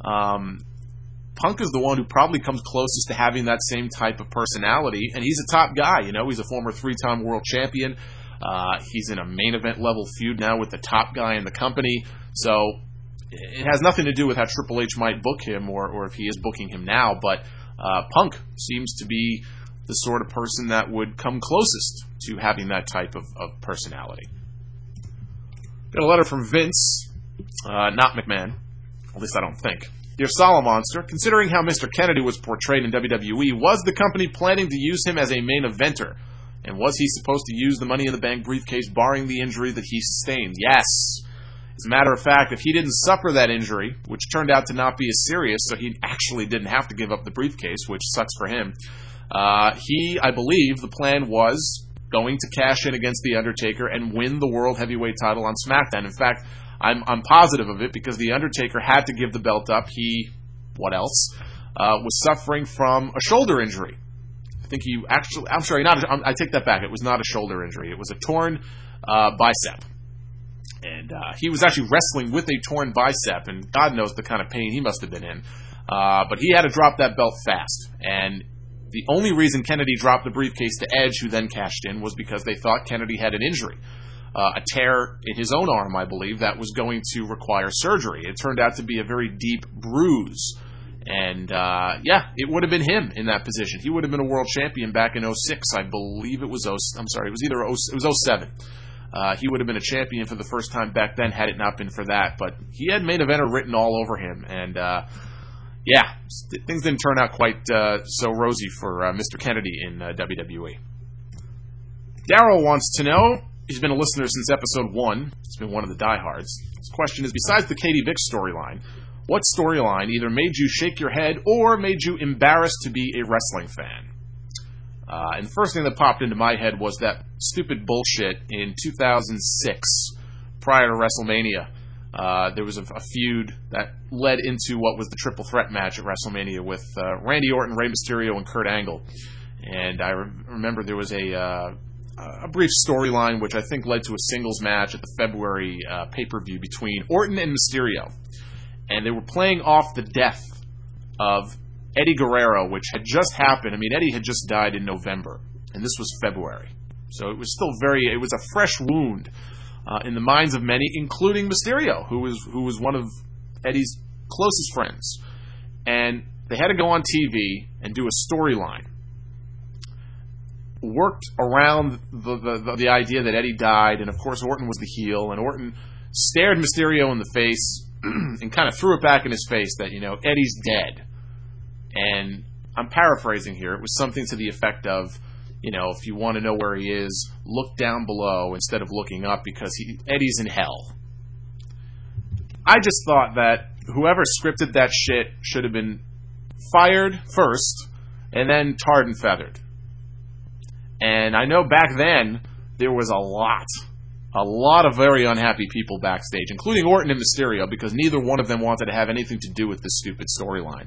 Punk is the one who probably comes closest to having that same type of personality, and he's a top guy. He's a former 3-time world champion. He's in a main event level feud now with the top guy in the company. So it has nothing to do with how Triple H might book him or if he is booking him now, but Punk seems to be the sort of person that would come closest to having that type of personality. Got a letter from Vince, not McMahon. At least I don't think. Dear Solomonster, considering how Mr. Kennedy was portrayed in WWE, was the company planning to use him as a main eventer? And was he supposed to use the Money in the Bank briefcase barring the injury that he sustained? Yes. As a matter of fact, if he didn't suffer that injury, which turned out to not be as serious, so he actually didn't have to give up the briefcase, which sucks for him, I believe, the plan was going to cash in against The Undertaker and win the World Heavyweight title on SmackDown. In fact, I'm positive of it because The Undertaker had to give the belt up. He, what else, was suffering from a shoulder injury. I think he actually, I'm sorry, I take that back. It was not a shoulder injury. It was a torn bicep. And he was actually wrestling with a torn bicep, and God knows the kind of pain he must have been in. But he had to drop that belt fast. And the only reason Kennedy dropped the briefcase to Edge, who then cashed in, was because they thought Kennedy had an injury. A tear in his own arm, I believe, that was going to require surgery. It turned out to be a very deep bruise. And, it would have been him in that position. He would have been a world champion back in 06. I believe it was 07. He would have been a champion for the first time back then had it not been for that. But he had main eventer written all over him. And, things didn't turn out quite so rosy for Mr. Kennedy in WWE. Daryl wants to know, he's been a listener since episode 1. He's been one of the diehards. His question is, besides the Katie Vick storyline, what storyline either made you shake your head or made you embarrassed to be a wrestling fan? And the first thing that popped into my head was that stupid bullshit in 2006, prior to WrestleMania. There was a feud that led into what was the triple threat match at WrestleMania with Randy Orton, Rey Mysterio, and Kurt Angle. And I remember there was a brief storyline which I think led to a singles match at the February pay-per-view between Orton and Mysterio. And they were playing off the death of Eddie Guerrero, which had just happened. I mean, Eddie had just died in November, and this was February. So it was still it was a fresh wound in the minds of many, including Mysterio, who was one of Eddie's closest friends. And they had to go on TV and do a storyline. Worked around the idea that Eddie died, and of course Orton was the heel, and Orton stared Mysterio in the face and kind of threw it back in his face that, Eddie's dead. And I'm paraphrasing here. It was something to the effect of, if you want to know where he is, look down below instead of looking up because Eddie's in hell. I just thought that whoever scripted that shit should have been fired first and then tarred and feathered. And I know back then there was a lot of very unhappy people backstage, including Orton and Mysterio, because neither one of them wanted to have anything to do with this stupid storyline.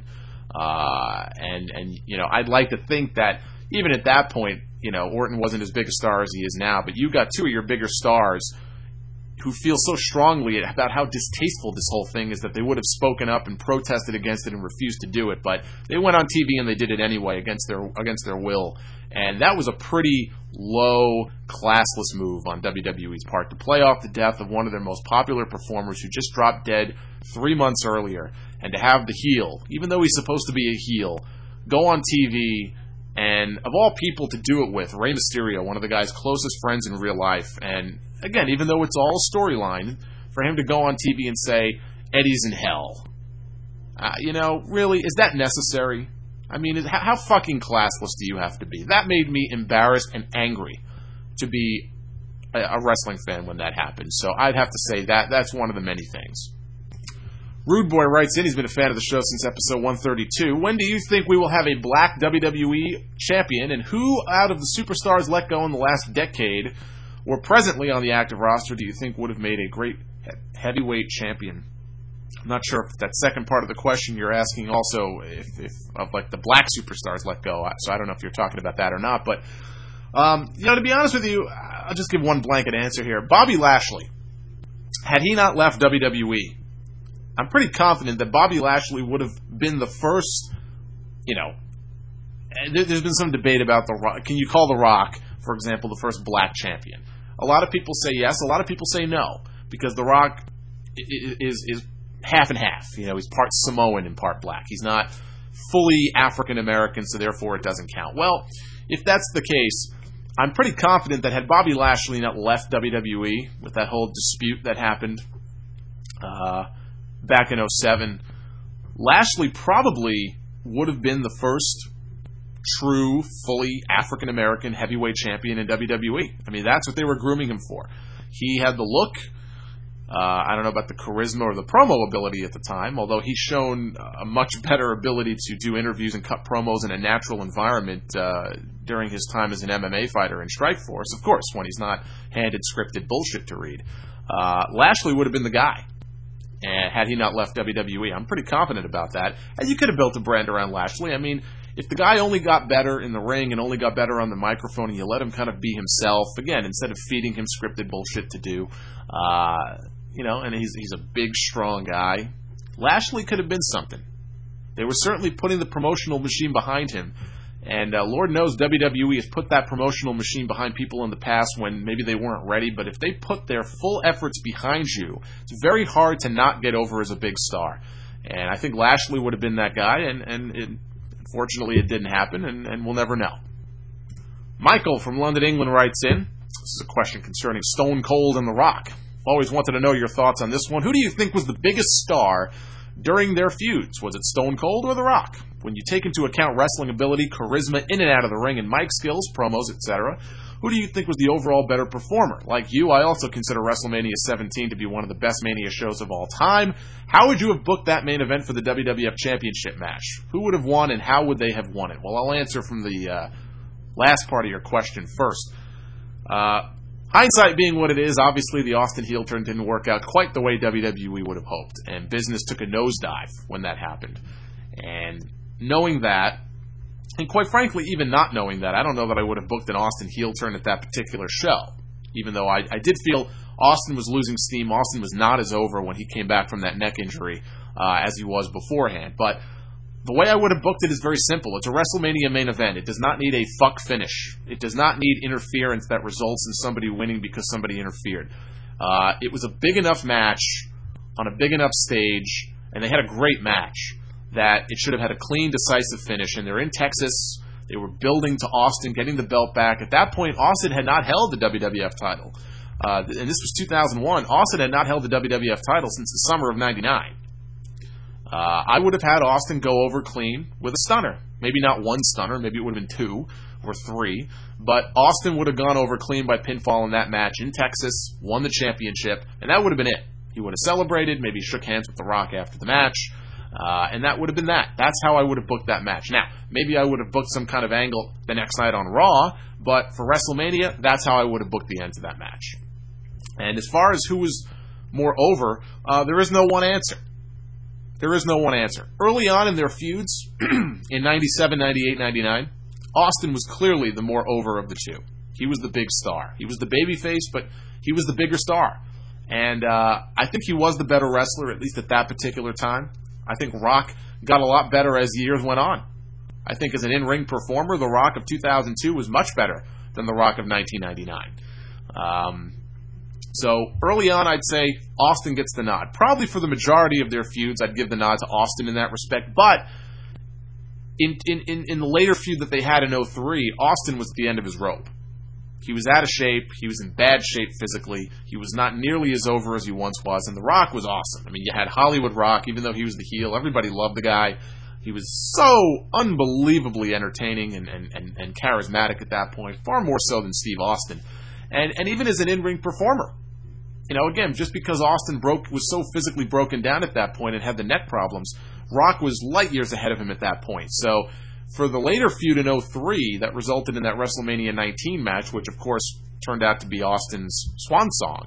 I'd like to think that even at that point, Orton wasn't as big a star as he is now, but you got two of your bigger stars who feel so strongly about how distasteful this whole thing is that they would have spoken up and protested against it and refused to do it, but they went on TV and they did it anyway against their will. And that was a pretty low, classless move on WWE's part to play off the death of one of their most popular performers who just dropped dead 3 months earlier, and to have the heel, even though he's supposed to be a heel, go on TV and, of all people to do it with, Rey Mysterio, one of the guy's closest friends in real life. And, again, even though it's all a storyline, for him to go on TV and say, Eddie's in hell. Really, is that necessary? I mean, how fucking classless do you have to be? That made me embarrassed and angry to be a wrestling fan when that happened. So I'd have to say that's one of the many things. Rude Boy writes in, he's been a fan of the show since episode 132. When do you think we will have a black WWE champion, and who out of the superstars let go in the last decade or presently on the active roster do you think would have made a great heavyweight champion? I'm not sure if that second part of the question you're asking also if of like the black superstars let go. So I don't know if you're talking about that or not. But, to be honest with you, I'll just give one blanket answer here. Bobby Lashley, had he not left WWE, I'm pretty confident that Bobby Lashley would have been the first, there's been some debate about The Rock. Can you call The Rock, for example, the first black champion? A lot of people say yes, a lot of people say no, because The Rock is half and half. He's part Samoan and part black. He's not fully African American, so therefore it doesn't count. Well, if that's the case, I'm pretty confident that had Bobby Lashley not left WWE with that whole dispute that happened back in 2007, Lashley probably would have been the first true, fully African-American heavyweight champion in WWE. I mean, that's what they were grooming him for. He had the look. I don't know about the charisma or the promo ability at the time, although he's shown a much better ability to do interviews and cut promos in a natural environment during his time as an MMA fighter in Strikeforce, of course, when he's not handed scripted bullshit to read. Lashley would have been the guy. And had he not left WWE, I'm pretty confident about that. And you could have built a brand around Lashley. I mean, if the guy only got better in the ring and only got better on the microphone and you let him kind of be himself, again, instead of feeding him scripted bullshit to do, and he's a big, strong guy, Lashley could have been something. They were certainly putting the promotional machine behind him. And Lord knows WWE has put that promotional machine behind people in the past when maybe they weren't ready. But if they put their full efforts behind you, it's very hard to not get over as a big star. And I think Lashley would have been that guy, and unfortunately it didn't happen, and we'll never know. Michael from London, England writes in. This is a question concerning Stone Cold and The Rock. Always wanted to know your thoughts on this one. Who do you think was the biggest star during their feuds? Was it Stone Cold or The Rock? When you take into account wrestling ability, charisma in and out of the ring, and mic skills, promos, etc., who do you think was the overall better performer? Like you, I also consider WrestleMania 17 to be one of the best Mania shows of all time. How would you have booked that main event for the WWF Championship match? Who would have won, and how would they have won it? Well, I'll answer from the last part of your question first. Hindsight being what it is, obviously the Austin heel turn didn't work out quite the way WWE would have hoped, and business took a nosedive when that happened. And knowing that, and quite frankly, even not knowing that, I don't know that I would have booked an Austin heel turn at that particular show. Even though I did feel Austin was losing steam, Austin was not as over when he came back from that neck injury as he was beforehand. But the way I would have booked it is very simple. It's a WrestleMania main event. It does not need a fuck finish. It does not need interference that results in somebody winning because somebody interfered. It was a big enough match on a big enough stage, and they had a great match, that it should have had a clean, decisive finish. And they're in Texas. They were building to Austin, getting the belt back. At that point, Austin had not held the WWF title. And this was 2001. Austin had not held the WWF title since the summer of 99. I would have had Austin go over clean with a stunner. Maybe not one stunner. Maybe it would have been 2 or 3. But Austin would have gone over clean by pinfall in that match in Texas, won the championship, and that would have been it. He would have celebrated, maybe shook hands with The Rock after the match, and that would have been that. That's how I would have booked that match. Now, maybe I would have booked some kind of angle the next night on Raw, but for WrestleMania, that's how I would have booked the end of that match. And as far as who was more over, there is no one answer. There is no one answer. Early on in their feuds, in 97, 98, 99, Austin was clearly the more over of the two. He was the big star. He was the babyface, but he was the bigger star. And I think he was the better wrestler, at least at that particular time. I think Rock got a lot better as the years went on. I think as an in-ring performer, The Rock of 2002 was much better than The Rock of 1999. So early on, I'd say Austin gets the nod. Probably for the majority of their feuds, I'd give the nod to Austin in that respect. But in the later feud that they had in 2003, Austin was at the end of his rope. He was out of shape. He was in bad shape physically. He was not nearly as over as he once was. And The Rock was awesome. I mean, you had Hollywood Rock, even though he was the heel. Everybody loved the guy. He was so unbelievably entertaining and charismatic at that point, far more so than Steve Austin. And even as an in-ring performer. You know, again, just because Austin was so physically broken down at that point and had the neck problems, Rock was light years ahead of him at that point. So for the later feud in 2003 that resulted in that WrestleMania 19 match, which of course turned out to be Austin's swan song,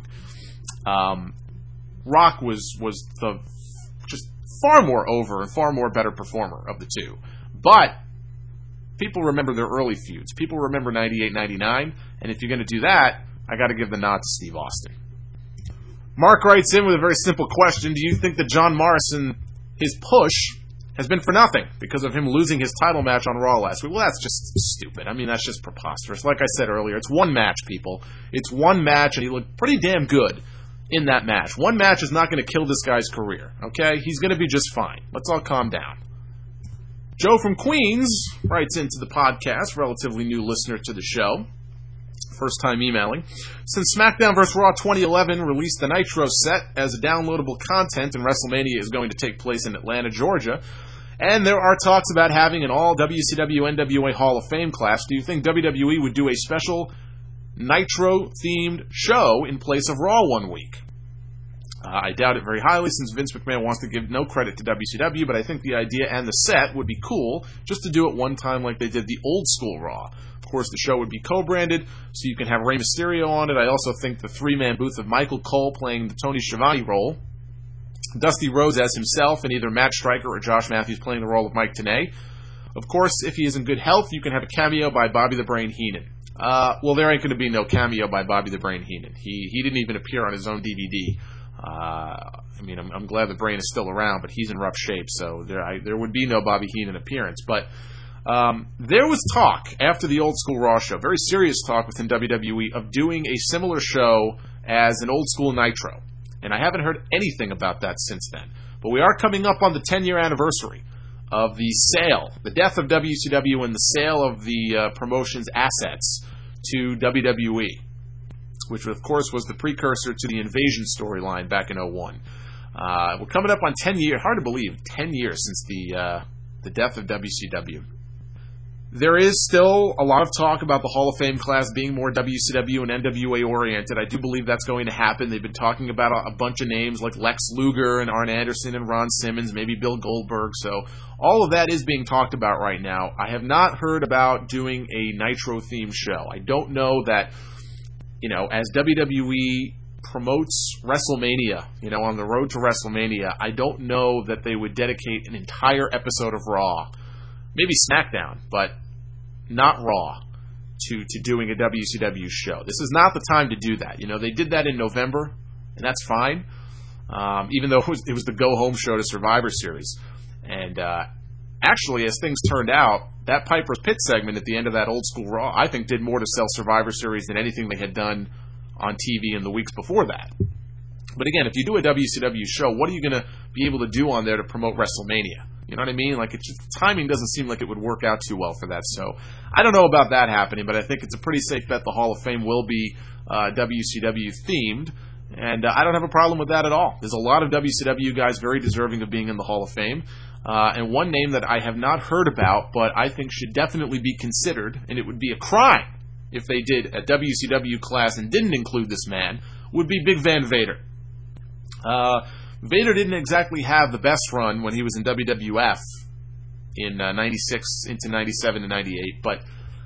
Rock was the just far more over and far more better performer of the two. But people remember their early feuds. People remember 98, 99, and if you're going to do that, I got to give the nod to Steve Austin. Mark writes in with a very simple question. Do you think that John Morrison, his push, has been for nothing because of him losing his title match on Raw last week? Well, that's just stupid. I mean, that's just preposterous. Like I said earlier, it's one match, people. It's one match, and he looked pretty damn good in that match. One match is not going to kill this guy's career, okay? He's going to be just fine. Let's all calm down. Joe from Queens writes into the podcast, relatively new listener to the show. First time emailing. Since SmackDown vs. Raw 2011 released the Nitro set as a downloadable content and WrestleMania is going to take place in Atlanta, Georgia, and there are talks about having an all WCW NWA Hall of Fame class, do you think WWE would do a special Nitro-themed show in place of Raw one week? I doubt it very highly since Vince McMahon wants to give no credit to WCW, but I think the idea and the set would be cool just to do it one time like they did the old school Raw. Of course, the show would be co-branded, so you can have Rey Mysterio on it. I also think the three-man booth of Michael Cole playing the Tony Schiavone role, Dusty Rhodes as himself, and either Matt Stryker or Josh Matthews playing the role of Mike Tenay. Of course, if he is in good health, you can have a cameo by Bobby the Brain Heenan. Well, there ain't going to be no cameo by Bobby the Brain Heenan. He didn't even appear on his own DVD. I mean, I'm glad the Brain is still around, but he's in rough shape, so there would be no Bobby Heenan appearance. But there was talk after the old school Raw show, very serious talk within WWE, of doing a similar show as an old school Nitro. And I haven't heard anything about that since then. But we are coming up on the 10-year anniversary of the sale, the death of WCW and the sale of the promotion's assets to WWE, which of course was the precursor to the Invasion storyline back in 2001. We're coming up on 10 years, hard to believe, 10 years since the death of WCW. There is still a lot of talk about the Hall of Fame class being more WCW and NWA oriented. I do believe that's going to happen. They've been talking about a bunch of names like Lex Luger and Arn Anderson and Ron Simmons, maybe Bill Goldberg. So all of that is being talked about right now. I have not heard about doing a Nitro-themed show. I don't know that, as WWE promotes WrestleMania, on the road to WrestleMania, I don't know that they would dedicate an entire episode of Raw, maybe SmackDown, but not Raw, to doing a WCW show. This is not the time to do that. They did that in November, and that's fine, even though it was the go-home show to Survivor Series. And actually, as things turned out, that Piper's Pit segment at the end of that old school Raw, I think, did more to sell Survivor Series than anything they had done on TV in the weeks before that. But again, if you do a WCW show, what are you going to be able to do on there to promote WrestleMania? You know what I mean? Like, it's just, the timing doesn't seem like it would work out too well for that. So I don't know about that happening, but I think it's a pretty safe bet the Hall of Fame will be WCW themed. And I don't have a problem with that at all. There's a lot of WCW guys very deserving of being in the Hall of Fame. And one name that I have not heard about, but I think should definitely be considered, and it would be a crime if they did a WCW class and didn't include this man, would be Big Van Vader. Vader didn't exactly have the best run when he was in WWF in 96 into 97 to 98, but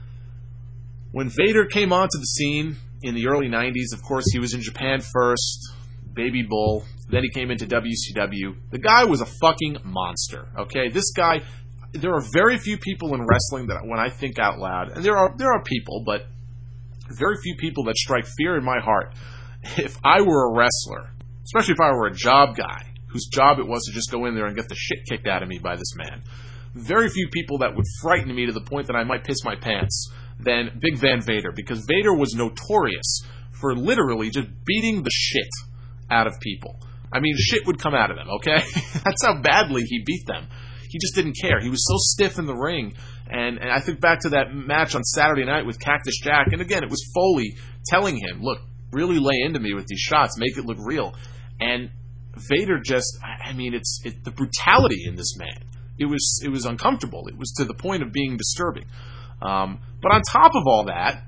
when Vader came onto the scene in the early 90s, of course, he was in Japan first, Baby Bull, then he came into WCW. The guy was a fucking monster, okay? This guy, there are very few people in wrestling that when I think out loud, and there are people, but very few people that strike fear in my heart if I were a wrestler, especially if I were a job guy, whose job it was to just go in there and get the shit kicked out of me by this man, very few people that would frighten me to the point that I might piss my pants than Big Van Vader, because Vader was notorious for literally just beating the shit out of people. I mean, shit would come out of them, okay? That's how badly he beat them. He just didn't care. He was so stiff in the ring. And I think back to that match on Saturday night with Cactus Jack, and again, it was Foley telling him, look, really lay into me with these shots, make it look real. And Vader just, I mean, it's the brutality in this man. It was uncomfortable. It was to the point of being disturbing. But on top of all that,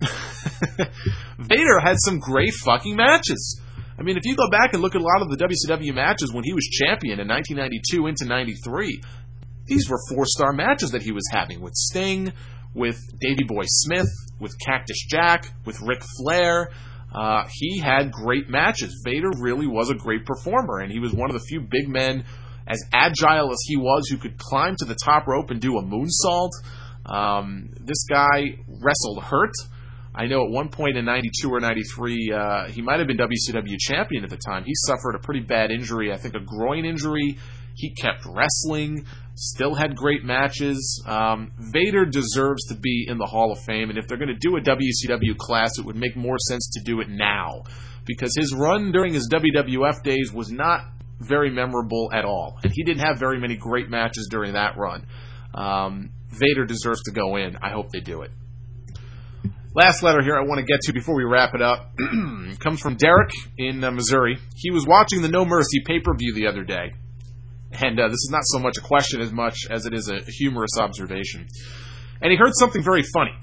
Vader had some great fucking matches. I mean, if you go back and look at a lot of the WCW matches when he was champion in 1992 into 93, these were 4-star matches that he was having with Sting, with Davey Boy Smith, with Cactus Jack, with Ric Flair. He had great matches. Vader really was a great performer, and he was one of the few big men, as agile as he was, who could climb to the top rope and do a moonsault. This guy wrestled hurt. I know at one point in 92 or 93, he might have been WCW champion at the time. He suffered a pretty bad injury, I think a groin injury. He kept wrestling, still had great matches. Vader deserves to be in the Hall of Fame, and if they're going to do a WCW class, it would make more sense to do it now, because his run during his WWF days was not very memorable at all, and he didn't have very many great matches during that run. Vader deserves to go in. I hope they do it. Last letter here I want to get to before we wrap it up comes from Derek in Missouri. He was watching the No Mercy pay-per-view the other day, and this is not so much a question as much as it is a humorous observation. And he heard something very funny.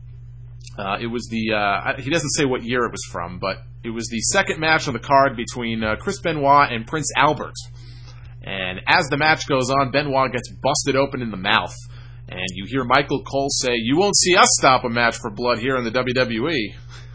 It was he doesn't say what year it was from, but it was the second match on the card between Chris Benoit and Prince Albert. And as the match goes on, Benoit gets busted open in the mouth. And you hear Michael Cole say, "You won't see us stop a match for blood here in the WWE."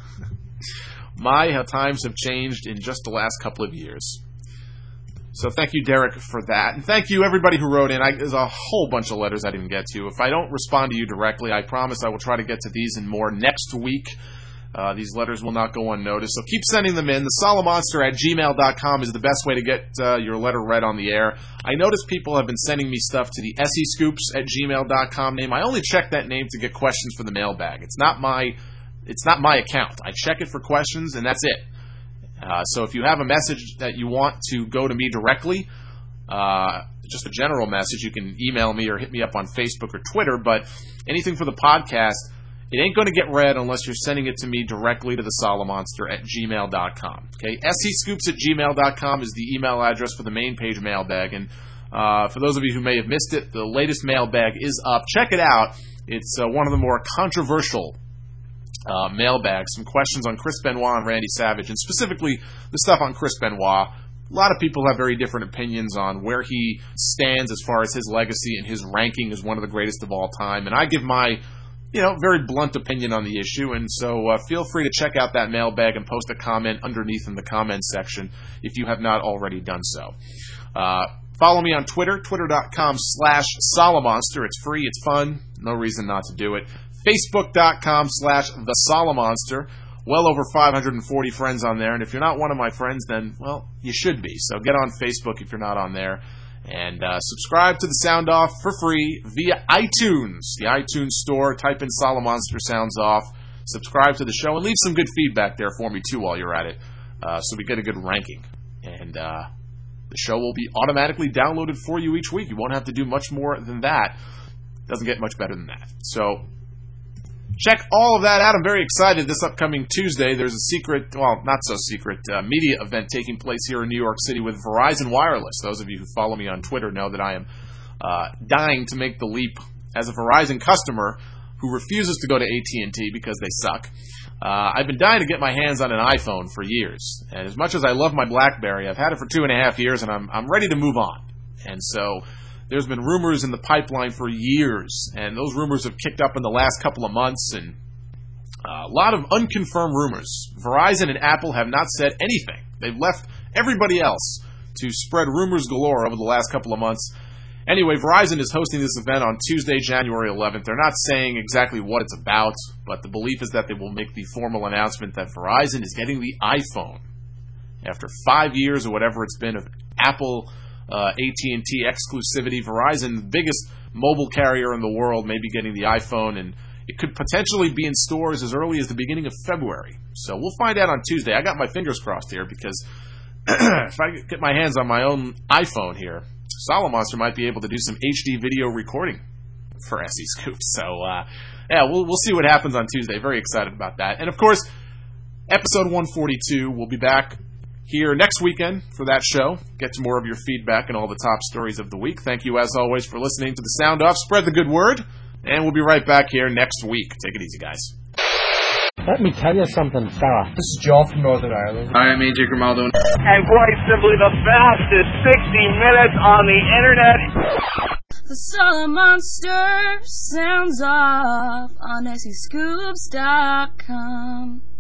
My, how times have changed in just the last couple of years. So thank you, Derek, for that. And thank you, everybody who wrote in. There's a whole bunch of letters I didn't get to. If I don't respond to you directly, I promise I will try to get to these and more next week. These letters will not go unnoticed. So keep sending them in. The Solomonster@gmail.com is the best way to get your letter read on the air. I notice people have been sending me stuff to the SEScoops@gmail.com name. I only check that name to get questions for the mailbag. It's not my account. I check it for questions, and that's it. So if you have a message that you want to go to me directly, just a general message, you can email me or hit me up on Facebook or Twitter. But anything for the podcast, it ain't going to get read unless you're sending it to me directly to the Solomonster@gmail.com. Okay, SEScoops@gmail.com is the email address for the main page mailbag. And for those of you who may have missed it, the latest mailbag is up. Check it out. It's one of the more controversial mailbags. Some questions on Chris Benoit and Randy Savage, and specifically the stuff on Chris Benoit. A lot of people have very different opinions on where he stands as far as his legacy and his ranking as one of the greatest of all time. And I give my very blunt opinion on the issue, and so feel free to check out that mailbag and post a comment underneath in the comments section if you have not already done so. Follow me on Twitter, twitter.com/Solomonster. It's free, it's fun, no reason not to do it. Facebook.com/TheSolomonster. Well over 540 friends on there, and if you're not one of my friends, then, well, you should be. So get on Facebook if you're not on there. And subscribe to the Sound Off for free via iTunes, the iTunes store. Type in Solomonster Sounds Off. Subscribe to the show and leave some good feedback there for me, too, while you're at it, so we get a good ranking. And the show will be automatically downloaded for you each week. You won't have to do much more than that. Doesn't get much better than that. So check all of that out. I'm very excited. This upcoming Tuesday, there's a secret, well, not so secret, media event taking place here in New York City with Verizon Wireless. Those of you who follow me on Twitter know that I am dying to make the leap as a Verizon customer who refuses to go to AT&T because they suck. I've been dying to get my hands on an iPhone for years. And as much as I love my BlackBerry, I've had it for 2.5 years, and I'm ready to move on. And so there's been rumors in the pipeline for years, and those rumors have kicked up in the last couple of months, and a lot of unconfirmed rumors. Verizon and Apple have not said anything. They've left everybody else to spread rumors galore over the last couple of months. Anyway, Verizon is hosting this event on Tuesday, January 11th. They're not saying exactly what it's about, but the belief is that they will make the formal announcement that Verizon is getting the iPhone After 5 years or whatever it's been of Apple, AT&T exclusivity, Verizon, the biggest mobile carrier in the world, maybe getting the iPhone, and it could potentially be in stores as early as the beginning of February. So we'll find out on Tuesday. I got my fingers crossed here because if I get my hands on my own iPhone here, Solomonster might be able to do some HD video recording for SE Scoop. So, we'll see what happens on Tuesday. Very excited about that. And, of course, episode 142 will be back here next weekend for that show. Get to more of your feedback and all the top stories of the week. Thank you, as always, for listening to the Sound Off. Spread the good word, and we'll be right back here next week. Take it easy, guys. Let me tell you something, fella. This is Joel from Northern Ireland. Hi, I'm AJ Grimaldo. And quite simply the fastest 60 minutes on the internet. The Solomonster sounds off on SEScoops.com.